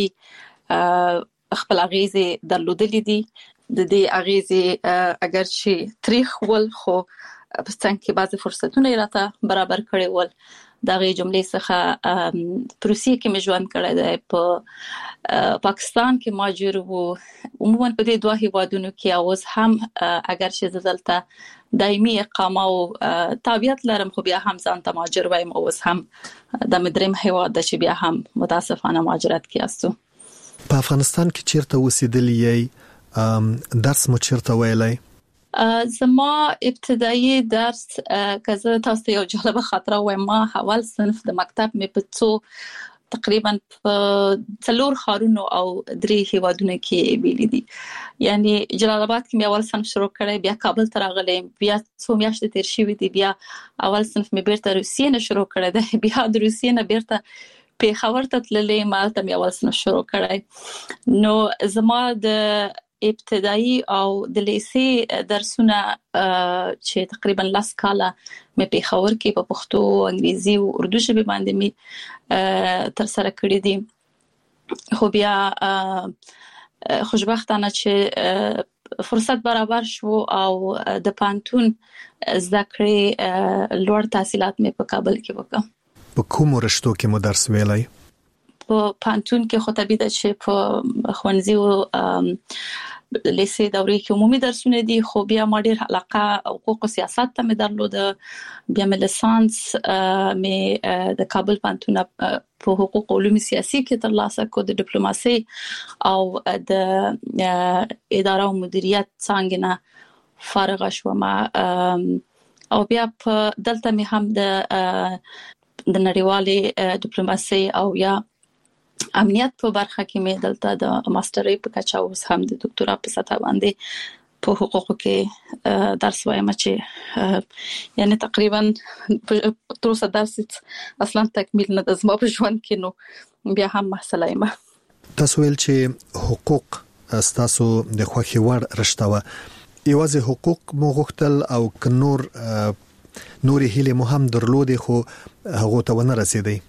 بېوزلي خپل اغیزې درلودلې دي. د دې اغیزې اگر چې تاریخ ول خو په څنګه کې بعضی فرصتونه راته برابر کړي ول. دغه جملې څخه په روسیې کې مې ژوند کړی دی، په پاکستان کې مهاجر وو، عموما په دې دوه هیوادونو کې اوس هم اگر چې دلته دایمي اقامه او تابعیت لرم خو بیا هم ځان ته مهاجر وایم. اوس هم د مدرم هیواد د چې بیا هم متاسفانه مهاجرت کې استو. په افغانستان کې چیرته اوسېدلی یې؟ درس مو چیرته ویلی؟ زما ابتدایي درس که تاسو ته یو جالبه خاطره وایم، ما اول صنف د مکتب مې په تقریبا په 4 ښارونو او 3 هیوادونو کې ویلي دي. یعنی جلال آباد کې مې اول صنف شروع کړی، بیا کابل ته راغلم، بیا څو میاشتې تیر شوې دي، بیا اول صنف مې بیرته روسیې نه شروع کړی دی، بیا د روسیې نه بیرته پیښور ته تللې، مالته مې اول صنف شروع کړی. نو زما د ابتدایي او د لیسې درسونه چې تقریبا 10 کاله مې پیښور کې په پښتو، انګریزي او اردو ژبه باندې مې تر سره کړې دي. خو بیا خوشبختانه چې فرصت برابر شو او د پانتون زده کړې لوړ تحصیلات مې په کابل کې وکړم. په کوم رشتو کې مو درس ویلای؟ په پانتون کې خو طبيعي ده چې په ښوونځي او لیسې دورې کې عمومي درسونه دي، خو بیا ما ډېر علاقه حقوق او سیاست ته مې درلوده. بیا مې لیسانس مې د کابل پانتون په حقوق او علوم سیاسي کې ترلاسه کړ، د ډیپلوماسي او د اداره او مدیریت څنګه نه فارغ شوم. او بیا په دلته مې هم د نړیوالې ډیپلوماسي او یا امنیت په برخه کې مې دلته د ماسترۍ په کچه اوس هم د ډاکټرا په سطح باندې په حقوقو کې درس وایم چې یعنی تقریبا تر اوسه درس اصلا تکمیل نه د زما په ژوند کې، نو بیا هم محصله یم. تاسو ویل چې حقوق تاسو د خوښي وړ رشته و، یوازې حقوق مو غوښتل او ک نور هیله مو هم درلودي خو هغه ته ونه رسیدي؟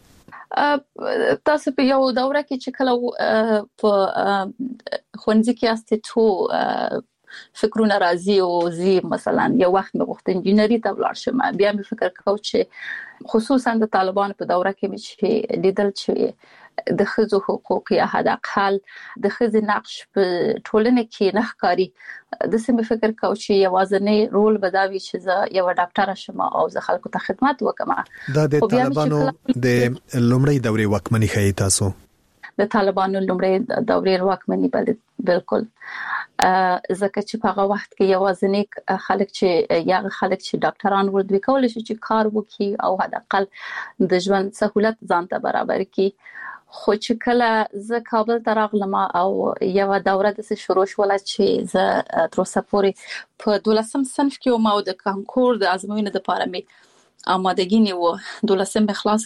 تاسو په یو دوره کې چې کله په ښوونځي کې یاست ته فکرونه راځي او زی مثلا یو وخت مې غوښتل انجینری ته ولاړ شم، بیا مې فکر کاوه چې خصوصا د طالبانو په دوره کې مې چې لیدل چې د ښځو حقوق یا حداقل د ښځې نقش په ټولنه کې نه ښکاري. د سیمه فکر کاوه چې یوازینی رول به دا وي چې زه یو ډاکټر شم او زه خلکو ته خدمت وکم. دا د طالبانو د لومړی دورې واکمنۍ ښیي تاسو؟ د طالبانو لومړی دورې واکمنۍ بالکل، ځکه چې په هغه وخت کې یوازینی خلک چې ډاکټران ور دوی کول شي چې کار وکړي او حداقل د ژوند سہولت ځان ته برابر کړي. خو چې کله زه کابل ته راغلم او یو دوره د شروع شول چې زه تر اوسه پورې په 12م صنف کې وم او د کانکور د ازموینې لپاره مې آمادګي نیو. 12م خلاص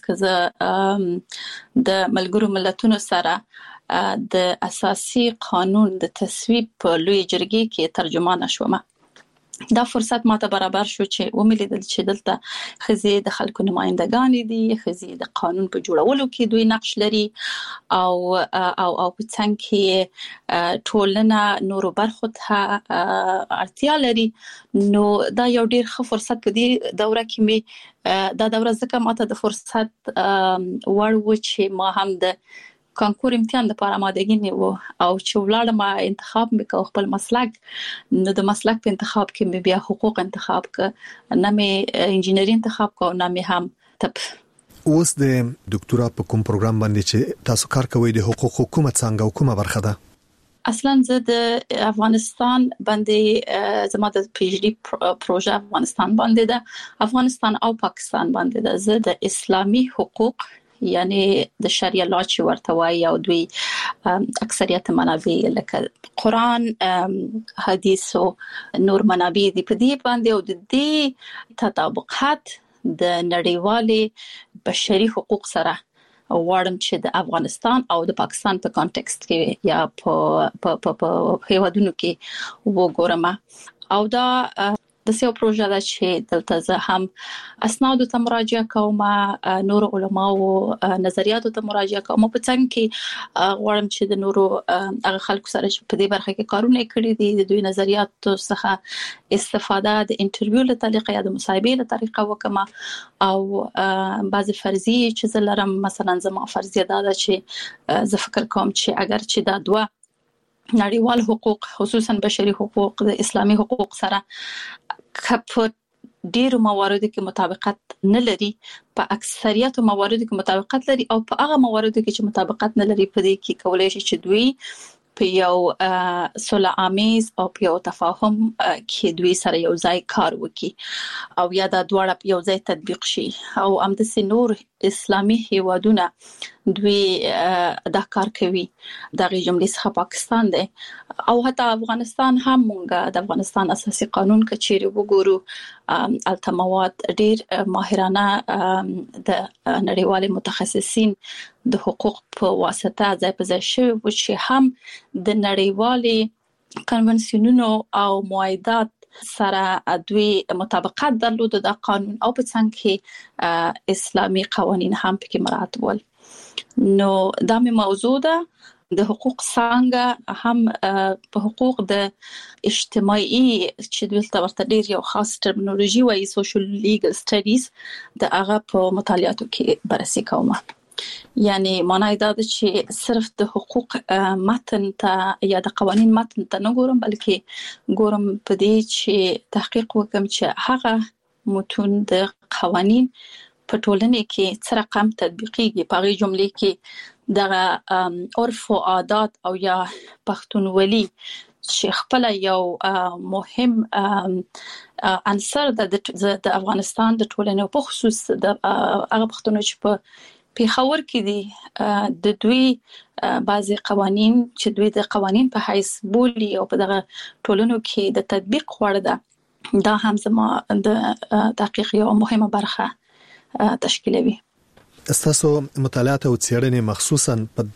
کړه د ملګرو ملتونو سره د اساسي قانون د تصویب په لوی جرګې کې ترجمانه شوم. دا فرصت ماته برابر شو چې وملیدل چې دلته خزي د خلکو نمائندگان دي، خزي د قانون په جوړولو کې دوی نقش لري او په څنګه کې ټولنه نورو برخو ته اړتیا لري. نو دا یو ډیر ښه فرصت په دې دوره کې مې دا دوره ځکه ماته د فرصت وړ و چې ما هم د کانکور امتحان لپاره آمادګي نیو او چې ولاړم انتخاب وکاو خپل مسلک. نو د مسلک په انتخاب کې مې بیا حقوق انتخاب ک، نه مې انجینری انتخاب کو، نه مې هم طب. اوس د ډاکټرا په کوم پروګرام باندې چې تاسو کار کوئ د حقوق حکومت څنګه کومه برخه ده؟ اصلا زه د افغانستان باندې زما د پی ایچ ډي پروژه افغانستان باندې ده، افغانستان او پاکستان باندې ده. زه د اسلامي حقوق یعنی د شریعه لا چې ورته وایي او دوی اکثریت منابع لکه قرآن، حدیث او نور منابع دي په دې باندې او د دې تطابقات د نړیوالې بشري حقوق سره وړم چې د افغانستان او د پاکستان په کانټکست کې یا په هیوادونو کې وګورم. او دا د سیو پروژه ده چې دلته زه هم اسناد ته مراجعه کوم، نور علماو نظریاتو ته مراجعه کوم، په څنګه کې غواړم چې د نورو هغه خلکو سره چې په دې برخه کې کارونه کړي دي د دوی نظریاتو څخه استفاده د انټرویو له طریقې یا د مصاحبې له طریقې وکم. او بعضی فرضیه چې زه لرم، مثلا زما فرضیه دا ده چې زه فکر کوم چې اگر چې دا دوه نړیوال حقوق خصوصا بشري حقوق د اسلامي حقوق سره په ډیرو مواردو کې مطابقت نه لري، په اکثریت مواردو کې مطابقت لري او په هغه مواردو کې چې مطابقت نه لري په دې کې کولای شي چې دوی په یو صلح آمیز او په یو تفاهم کې دوی سره یو ځای کار وکړي او یا دا دواړه یو ځای تطبیق شي. او همداسې نور اسلامي هیوادونه دوی دا کار کوي، دغه جملې څخه پاکستان دی او حتی افغانستان هم. مونږ د افغانستان اساسي قانون کچېری وګورو، التمواد ډیر ماهرانه د نړیوال متخصصین د حقوق په واسطه ځای په ځای شوی و چې هم د نړیوالې کنونسیونونو او معاهدات سره دوی مطابقت درلود د قانون او په څنګه کې اسلامي قوانين هم پکې مراعات ول. نو دا مې موضوع ده د حقوق څنګه هم په حقوق د اجتماعي چې دلته ورته ډیر یو خاص ټرمینولوژي وایي سوشل لیګل سټډیز د هغه په مطالعاتو کې بررسي کوم. یعنی معنی دا ده چې صرف د حقوق متن ته یا د قوانین متن ته نه ګورم، بلکې ګورم په دې چې تحقیق وکم چې هغه متون د قوانین په ټولنه کې څه رقم تطبیقيږي، په هغه جملې کې د عرف او عادات او یا پښتونولي چې خپل یو مهم عنصر د افغانستان د ټولنې په خصوص د هغه پښتون چې په پیښور کې دي د دوی بعضي قوانين چې دوی د قوانين په حیث بولي او په دغه ټولنو کې د تطبیق وړ ده، دا هم زما د تحقیق یو مهمه برخه تشکیلوي. تاسو مطالعات او څېړنې مخصوصا په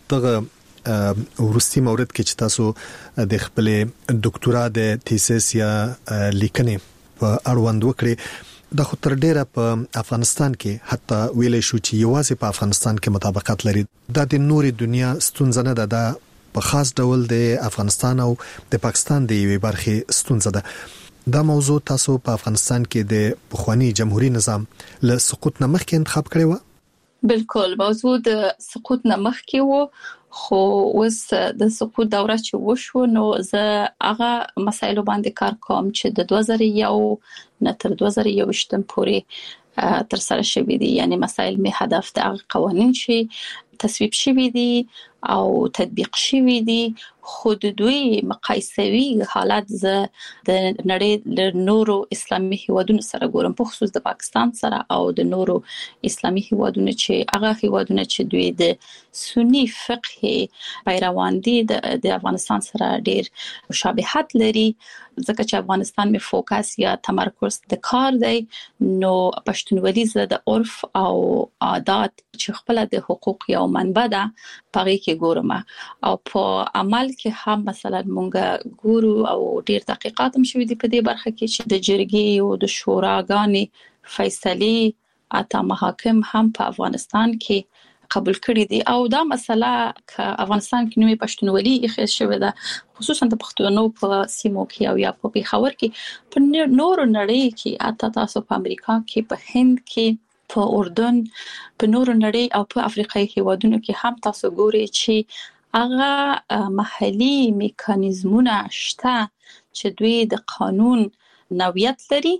دغه ورستي مورد کې چې تاسو د خپل ډاکټورا د تیسیس یا لیکنې په اړوند وکړي، د خو تر ډیره په افغانستان کې حتی ویلې شو چې یوازې په افغانستان کې مطابقت لري. دا د نوري دنیا ستونزه نه ده، په خاص ډول د افغانستان او د پاکستان د یوې برخې ستونزه ده. دا موضوع تاسو په افغانستان کې د پخوانی جمهوریت نظام له سقوط نه مخکې انتخاب کړی و؟ بالکل، موضوع د سقوط نه مخکې و، خو اوس د سقوط دوره چې وشو نو زه هغه مسایلو باندې کار کوم چې د 2001 نه تر 2021 پورې تر سره شوي دي. یعنی مسایل می هدف د قوانین شي تصویب شوي دي او تطبیق شوي دي، خود دوی مقایسوي حالت زه د نړۍ له نورو اسلامي هیوادونو سره ګورم، په خصوص د پاکستان سره او د نورو اسلامي هیوادونو چې هغه هیوادونه چې دوی د سنی فقه پیروان دي د افغانستان سره ډیر مشابهت لري، ځکه چې افغانستان می فوکس یا تمرکز د کار دی. نو پښتونولي زه د عرف او عادات چې خپل د حقوق یو منبع ده پاره کې ګورم او په عمل کې هم مثلا مونږ ګورو او ډیر تحقیقات هم شوي دي په دې برخه کې چې د جرګې او د شوراګانې فیصله اته محاکم هم په افغانستان کې قبول کړی دي او دا مسله ک افغانستان کې نوې پښتونولي اخیس شوې ده خصوصا د پښتنو په سیمو کې او یا په پیښور کې په نورو نړۍ کې اته تاسو په امریکا کې په هند کې په اردن په نورو نړۍ او په افریقایي هیوادونو کې هم تاسو ګورئ چې هغه محلي میکانیزمونه شته چې دوی د قانون نوعیت لري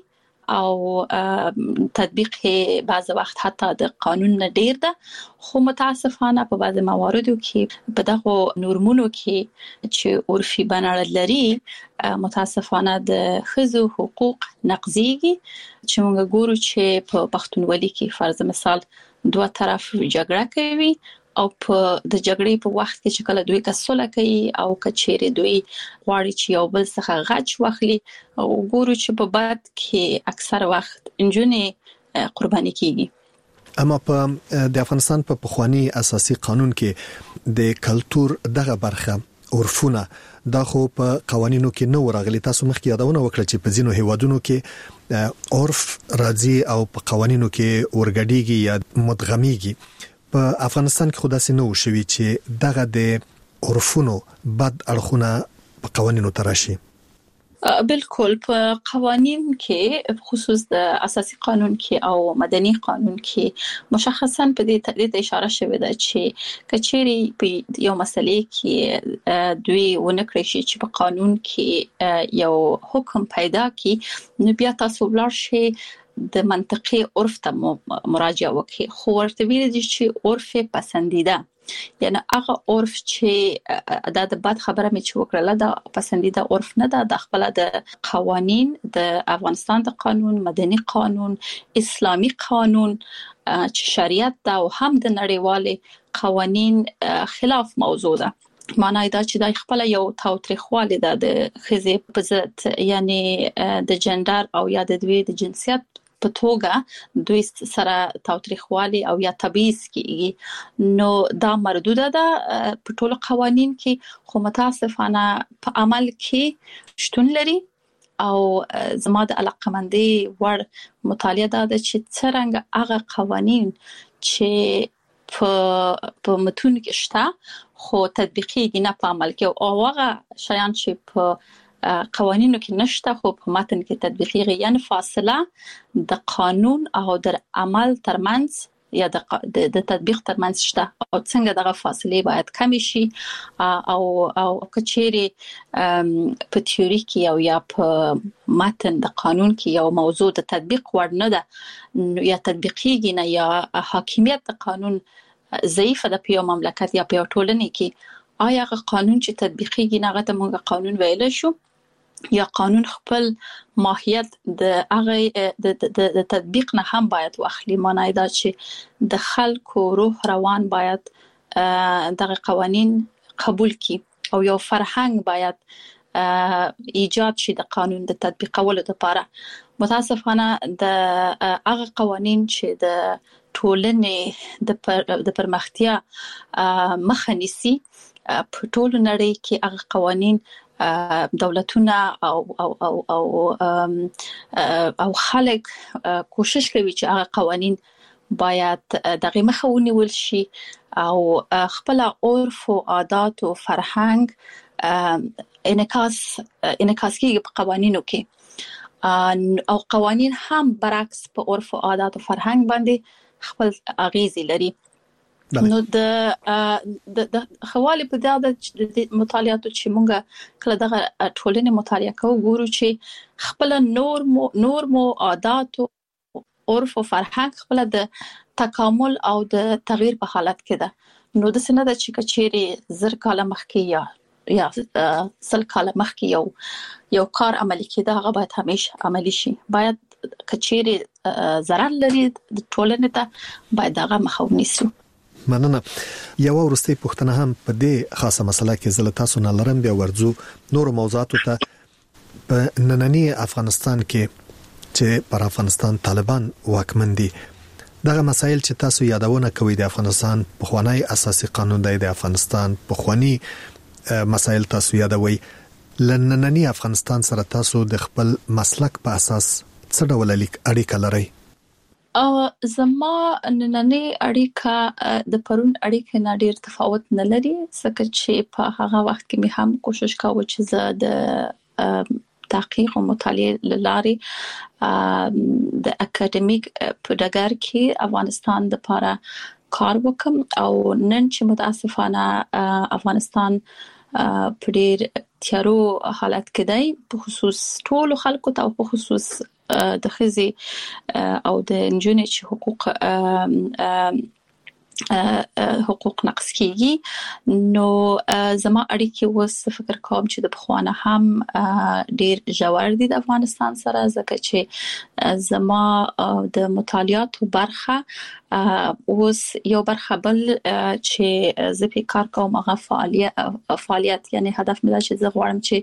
او تطبیق بعض وخت حتی د قانون نه ډیر ده خو متاسفانه په بعض مواردو کې په دغه نورمونو کې چې عرفي بنړ لري متاسفانه د خزو حقوق نقضيږي چې موږ ګورو چې په پښتونولي کې فرض مثال دوه طرف جګړه کوي او په د جګړې په وخت کې چې کله دوی کسوله کوي او کچېره دوی غواړي چې یو بل څخه غچ واخلي او ګورو چې په بعد کې اکثر وخت انجونې قرباني کیږي اما په د افغانستان په پخوانی اساسي قانون کې د کلچر دغه برخه عرفونه دا خو په قوانینو کې نو راغلي تاسو مخکې یادونه وکړه چې په ځینو هیوادونو کې عرف راځي او په قوانینو کې ورګډيږي یا مدغميږي په افغانستان کې خداسي نو شوي چې دغه د عرفونو بد اړخونه په قوانینو تراشي بالکل په قوانین کې خصوص د اساسي قانون کې او مدني قانون کې مشخصا په دې تحديد اشاره شوې ده چې کچېری په یو مسلې کې دوی ونکړي شي چې په قانون کې یو حکم پیدا کی نو بیا تاسو ولر شي د منطقي عرف ته مراجعه وکړي خو ورته ویل دي چې عرف پسندیده یعنی هغه عرف چې د بد خبره مې چې وکړه دا پسندیده عرف نه ده د خپل د قوانين د افغانستان د قانون مدني قانون اسلامي قانون چې شریعت دا او هم د نړیوالې قوانين خلاف موضوع ده معنی دا چې د خپل یو تاوتریخواله د خزې په ضد یعنی د جندر او یا د دوی د جنسیت په توګه دوی سره تاوتریخواله او یا تبعیض کیږي نو دا مردوده ده په ټولو قوانین کې خو متاسفانه په عمل کې شتون لري او زما د علاقمندي ور مطالعه ده چې څنګه هغه قوانین چې په متون کې شته خو تطبیقي نه په عمل کې او هغه شیان چې په قوانینو کې نشته خو په متن کې تطبیقي یعنی فاصله د قانون او د عمل ترمنځ یا د تطبیق ترمنځ شته او څنګه دغه فاصله باید کم شي او کچېری په تیوري کې او یا په متن د قانون کې یو موضوع د تطبیق وړ نه ده یا تطبیقي نه یا حاکمیت د قانون ضعیفه د پیو مملکت یا پیو ټولنې کې آیا قانون چې تطبیقي نه غته موږ قانون ویل شو یا قانون خپل ماهیت د هغه د تطبیق نه هم باید واخلي معنی دا چې د خلکو روح روان باید دغه قوانين قبول کړي او یو فرهنګ باید ایجاد شي د قانون د تطبیقولو لپاره متاسفانه د هغه قوانين چې د ټولنې د پرمختیا مخه نیسي په ټولو نړۍ کې هغه قوانين دولتونه او خلک کوشش کوي چې هغه قوانين باید دغه مخه ونیول شي او خپل عرف او عادات او فرهنګ انعکاس کیږي په قوانینو کې او قوانين هم برعکس په عرف او عادات او فرهنګ باندې خپل اغیز لري نو د حواله په دغه مطالعاتو چې مونږه کله دغه ټولنې مطالعه کوو ګورو چې خپل نورمو عادت او عرف او فرهنګ خپل د تکامل او د تغییر په حالت کې ده نو د سینه د چیرې زر کاله مخکې یا سل کاله مخکې یو کار عملي کېده هغه باید همیشه عملي شي باید کچېره zarar لري د ټولنې ته باید هغه مخه ونیسو مننه یو ورستي پښتنه هم په دې خاصه مسله کې زله تاسو نه لرم بیا ورځو نور موضوعاتو ته په نننی افغانستان کې چې پر افغانستان طالبان واکمن دي دغه مسایل چې تاسو یادونه کوي د افغانستان په خوانی اساسي قانون د افغانستان په خوانی مسایل تاسو یادوي لنننی افغانستان سره تاسو د خپل مسلک په اساس څه ډول اړیکه لرئ زما نننی اړیکه د پرون اړیکه نه ډیر تفاوت نه لري ځکه چې په هغه وخت کې مې هم کوشش کاوه چې زه د تحقیق او مطالعه لارې د اکیډمیک په ډګر کې افغانستان د لپاره کار وکم او نن چې متاسفانه افغانستان په ډیر تیارو حالت کې دی په خصوص ټول خلکو ته او په خصوص د خزي او د نجونې چې حقوق نقض کیږي نو زما اړیکې وس فکر کوم چې د بخوانه هم ډیر ژور دي د افغانستان سره ځکه چې زما د مطالعاتو برخه اوس یو برخه بل چې زه په کار کوم هغه فعالیت یعنی هدف مې دا چې زه غواړم چې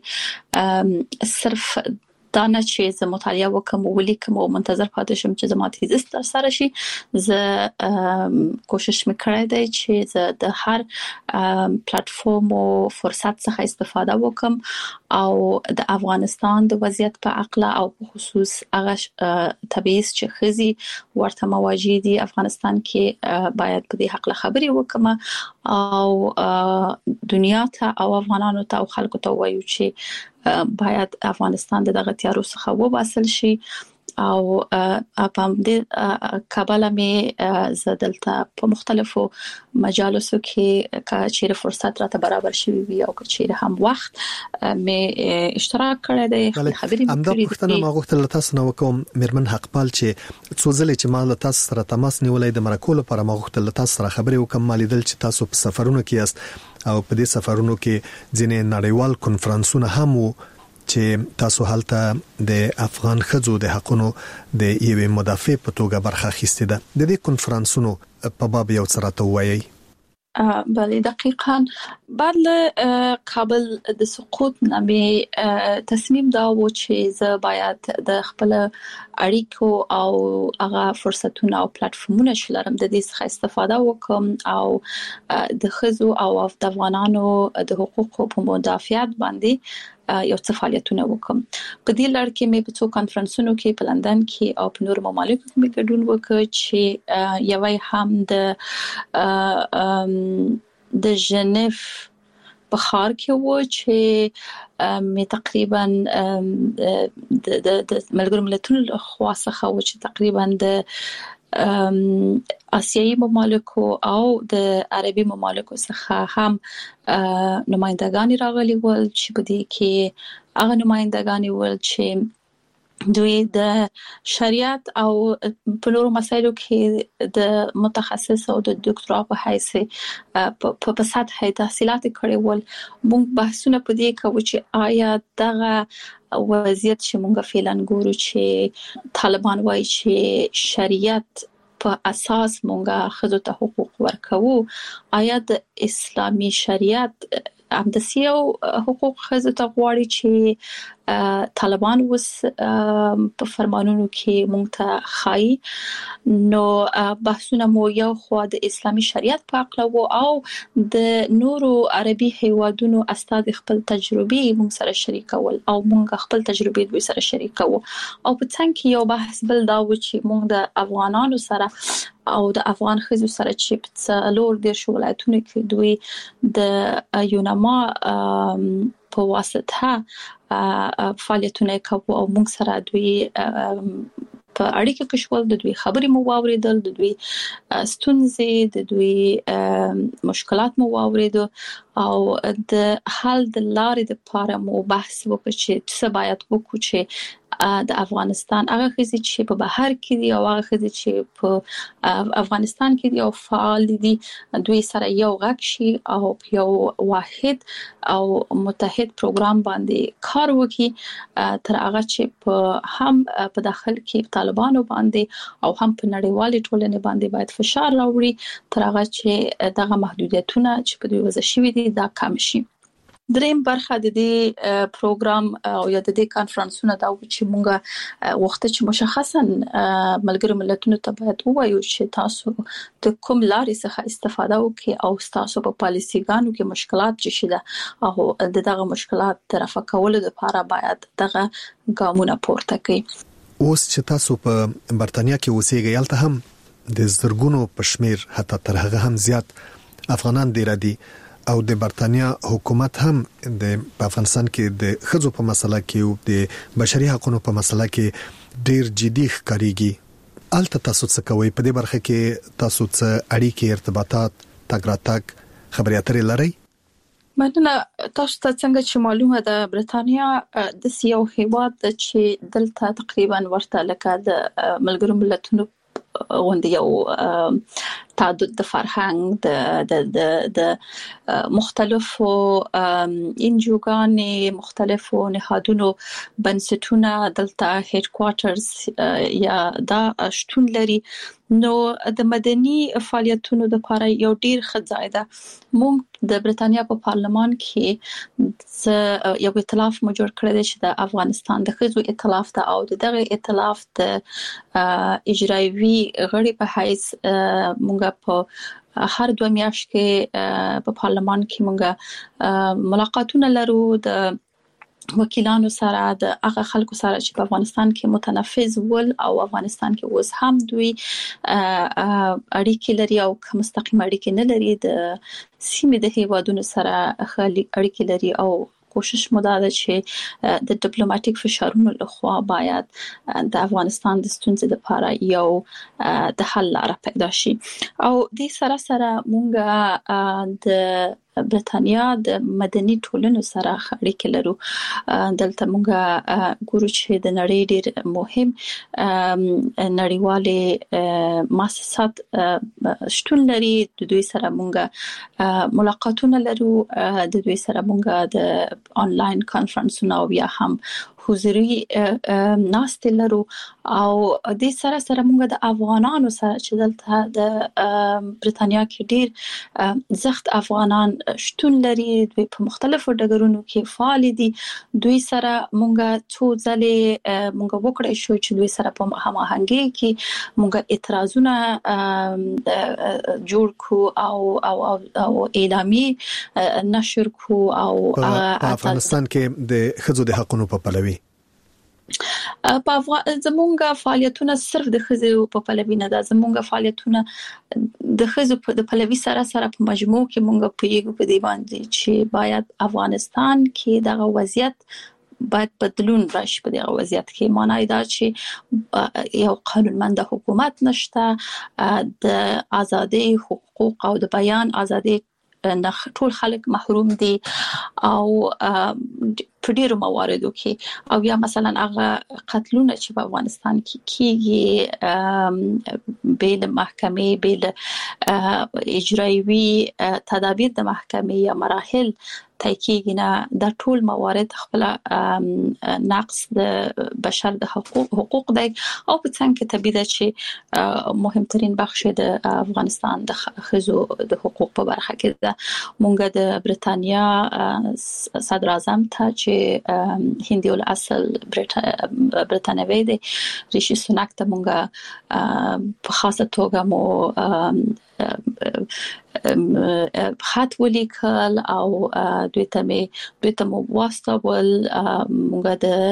صرف دا نه چې زه مطالعه وکم او ولیکم او منتظر پاتې شم چې زما تیزس تر سره شي زه کوشش وکړم چې زه د هر پلیټفارم او فرصت څخه استفاده وکم او د افغانستان د وضعیت په اړه او په خصوص هغه تبعیض چې خزي ورته مواجه دي افغانستان کې باید په دې حق خبري وکم او دنیا ته او افغانانو ته او خلکو ته وایو چې باید افغانستان دغه تیارو څخه وباسل شي او په دې کابل مې زدلته په مختلفو مجالسو کې چې فرصت راته برابر شوی وي او چې هم وخت مې اشتراک کړی دی خبرې مې کړې دي ما غوښتل تاسو نو کوم مرمن حقپال چې څو ځله چې ما له تاسو سره تماس نیولای د مرکو لپاره ما غوښتل تاسو سره خبرې وکم مالیدل چې تاسو په سفرونو کې یاست او په دې سفرونو کې ځینې نړیوال کنفرانسونه هم وو چې تاسو حالته د افغان خځو د حقونو د یوې مدافع په توګه برخه اخیستې ده د دې کنفرانسونو په باب یو څه راته وایي بله دقیقاً بعد کابل د سقوط نامې تصمیم دا و چې زه باید د خپل اړیکو او هغه فرصتونه او پلیټفارمونه شلرم د دې څخه استفاده وکم او د خزو او د افغانانو د حقوقو په مدافعت باندې یو څه فعالیتونه وکم په دې لړ کې مې په څو کانفرنسونو کې په لندن کې او په نورو ممالکو کې مې ګډون وکړ چې یوه هم د ژنیف په ښار کې و چې مې تقریبا د ملګرو ملتونو خوا څخه و چې تقریبا د آسیایي ممالکو او د عربي ممالکو څخه هم نمائندگان راغلي ول چې په دې کې هغه نمائندگان ول چې دوی د شریعت او په نورو مسایلو کې د متخصص او د ډاکټرا په حیث په سطح تحصیلات کړي ول موږ بحثونه په دې کوو چې آیا دغه وضعیت چې موږ فعلا ګورو چې طالبان وایي چې شریعت په اساس موږ خزو ته حقوق ورکوو آیا د اسلامي شریعت همداسیو حقوق خزو ته غواړي چې طالبان وس په فرمانونو کې مونږ ته خای نو بحثونه مو یو خو د اسلامي شریعت په اړه وو او د نورو عربي هیوادونو استاد خپل تجربه مونږ سره شریکول او مونږ خپل تجربه دوی سره شریکو او په څنګه کې یو بحث بل دا و چې مونږ د افغانانو سره او د افغان خزو سره چې په لور د ولایتونو کې دوی د یوناما په واسطه فعالیتونه کوي او موږ سره دوی په اړیکه کې شول د دوی خبرې مو واوریدل د دوی ستونزې د دوی مشکلات مو واورید او د حل د لارې لپاره مو بحث وکړ چې څه باید وکړو چې د افغانستان هغه خزي چې په بهر کې دي او هغه خزي چې په افغانستان کې دي او فعال دي دوی سره یو غږ شي او یو واحد او متحد پروګرام باندې کار وکړي تر هغه چې په هم په داخل کې طالبانو باندې او هم په نړیوالې ټولنې باندې باید فشار راوړي تر هغه چې دغه محدودیتونه چې په دوی وضع شوي دي دا کم شي دریم برخه د دې پروګرام او یا د دې کانفرنسونو دا چې مونږه وخت چې مشخصا ملګرو ملتونو ته باید ووایو چې تاسو د کوم لارې څخه استفاده وکړئ او تاسو په پالیسيګانو کې مشکلات چې شته او دغه مشکلات رفع کولو لپاره باید دغه ګامونه پورته کړئ اوس چې تاسو په برتانیا کې اوسېږئ یالته هم د زرګونو پښمیر حتی تر هغه هم زیات افغانان دی را دي او د برتانیا حکومت هم د افغانستان کې د خځو په مسله کې او د بشري حقوقو په مسله کې ډیر جدي ښکاریږي الته تاسو څه کوي په دې برخه کې تاسو څه اړیکې ارتباطات تګ راتګ خبري اترې لرئ مننه. تاسو ته څنګه چې معلومه ده برتانیا د سیاو هیواد چې دلته تقریبا ورته لکه د ملګرو ملتونو غونډه یو تعدد د فرهنګ د مختلفو انجوګانې مختلفو نهادونو بنسټونه دلته هډ کوارټرز یا دا شتون لري. نو د مدني فعالیتونو لپاره یو ډیر ښه ده. موږ د برتانیا په پارلمان کې یو ائتلاف مو جوړ کړی دی چې د افغانستان د ښځو ائتلاف ته او دغه ائتلاف د اجرایوي غړي په حیث موږ په هر 2 میاشتې کې په پارلمان کې موږ ملاقاتونه لرو د وکیلانو سره د هغه خلکو سره چې په افغانستان کې متنفذ ول او افغانستان کې اوس هم دوی اړیکې لري او مستقیم اړیکې نه لري د سیمې د هیوادونو سره اړیکې لري او کوشش مو دا ده چې د ډیپلوماټیک فشارونو لخوا باید د افغانستان د ستونزې لپاره یو د حل لاره پیدا شي. او د سره مونږ د برتانیا د مدني ټولنو سره اړیکې لرو. دلته مونږ ګورو چې د نړۍ ډېر مهم نړیوالې مؤسسات شتون لري. د دوی سره مونږ ملاقاتونه لرو. د دوی سره مونږ د آنلاین کانفرنسونه او یا هم حضوري ناست لرو. او د سره مونږ د افغانانو سره چې دلته د برتانیا کې ډیر زخت افغانان شتون لري. دوی په مختلفو ډګرونو کې فعال دي. دوی سره مونږ څو ځلې مونږ وکړای شو چې دوی سره په هماهنګي کې مونږ اعتراضونه جوړ کو او اعلامیه نشر کو. او په افغانستان کې د ښځو د حقوقو په پلوي زمونږ فعالیتونه صرف د ښځو په پلوي نه ده. زمونږ فعالیتونه د ښځو په پلوي سره په مجموع کې مونږ پیګو په دی باندې چې باید افغانستان کې دغه وضعیت باید بدلون راشي. په دغه وضعیت کې معنی دا چې یو قانونمند حکومت نشته، د ازادي حقوق او د بیان ازادي ټول خلک محروم دي او په ډیرو مواردو کې او یا مثلا هغه قتلونه چې په افغانستان کې کیږي بیل محکمې بیل اجرایوي تدابیر د محکمې یا مراحل تحقیق نه د ټول موارد خپل نقص د بشر د حقوق دی او په څنګه کې طبيعي ده چې مهمترین بخش د افغانستان د ښځو د حقوق په برخه کې ده. مونږ د برتانیا صدر اعظم ته چې هندي الاصل برتانوي دی ریشي سوناک ته مونږ په خاصه توګه مو خط ولیکل او دوی ته مو واستول. مونږ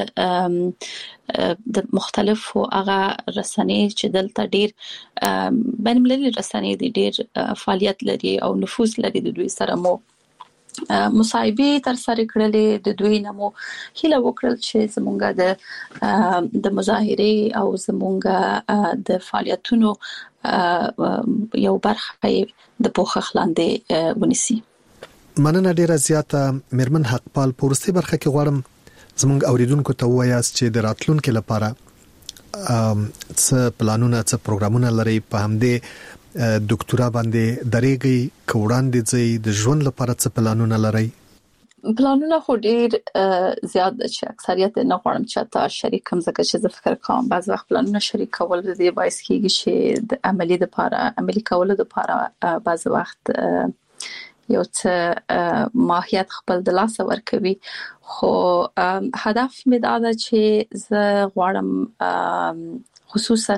د مختلفو هغه رسنۍ چې دلته ډیر بین‌المللي رسنۍ ډیر فعالیت لري او نفوذ لري د دوی سره مو مصاحبه تر سره کړلې. د دوی نمو هیله وکړل چې زمونږ د مظاهره او زمونږ د فعالیتونو یو برخه د پوښښ لاندې ونیسي. مننه ډیره زیاته مرمن حقپال. پورستي برخه کې غواړم زمونږ اوریدونکو ته وایاست چې د راتلونکو لپاره څه پلانونه څه پروګرامونه لري، په همدې ډاکټرا باندې درېږي کوړاندې ځي د ژوند لپاره څه پلانونه لري؟ پلانونه خو ډیر زیات چې اکثریت نه غواړم چې تا شریکم ځکه چې زه فکر کوم بعض وخت پلانونه شریک کول د دې باعث کیږي چې د عملی کولو لپاره بعض وخت یو څه ماهیت خپل د لاس ورکوي. خو هدف مې دا ده چې زه غواړم خصوصا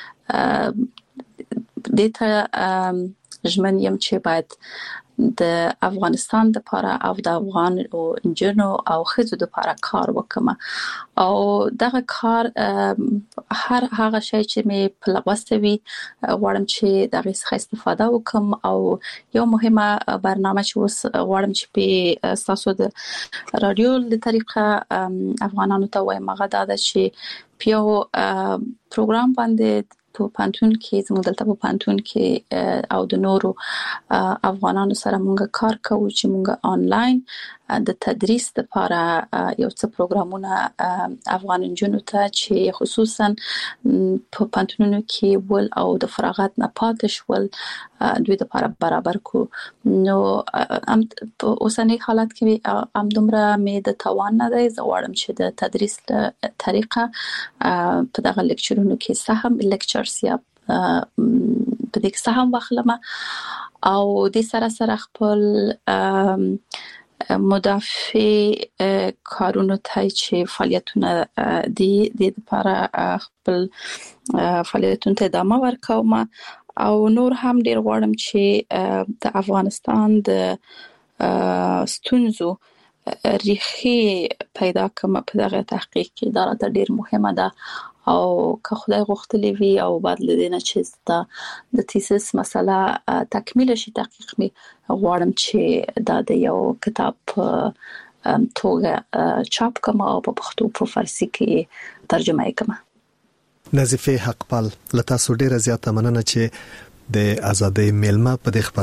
دته ژمن یم چې باید د افغانستان لپاره او د افغان او انجنونو او ښځو لپاره کار وکم او دغه کار هر هغه شی چې مې په لوستوي غواړم چې دغه څخه استفاده وکم. او یو مهمه برنامه چې اوس غواړم چې په تاسو د رادیو د طریقه افغانانو ته وایم هغه دا چې پیو پروګرام باندې په پانتون کې زموږ دلته په پانتون کې او د نورو افغانانو سره موږ کار کوو چې موږ آنلاین د تدریس لپاره یو څه پروګرامونه افغان جنونو ته چې خصوصا په پانتونونو کې ول او د فراغت نه پاتې شول دوی لپاره برابر کو نو په اوسنۍ حالت کې هم دومره مې د توان نه دی زه غواړم چې د تدریس طریقه په دغه لیکچرونو کې سهم لیکچرز یا په دې کې سهم واخلم او د سره خپل مدافع کارونو ته چې فعالیتونه د لپاره خپل فعالیتونو ته ادامه ورکوم او نور هم ډیر غواړم چې د افغانستان د ستونزو ریښې پیدا کوم په دغه تحقیق کې دا راته ډیر مهمه ده او که خدای غوښتلی وي او بعد لدینه چې د تیسیس مسله تکمیل شي تحقیق می غواړم چې دا د یو کتاب توګه چاپ کوم او په پښتو په فارسی کې ترجمه کوم. نظیفه حقپال لتا سو ډیره زیاته مننه چې د ازادۍ میلمه په دې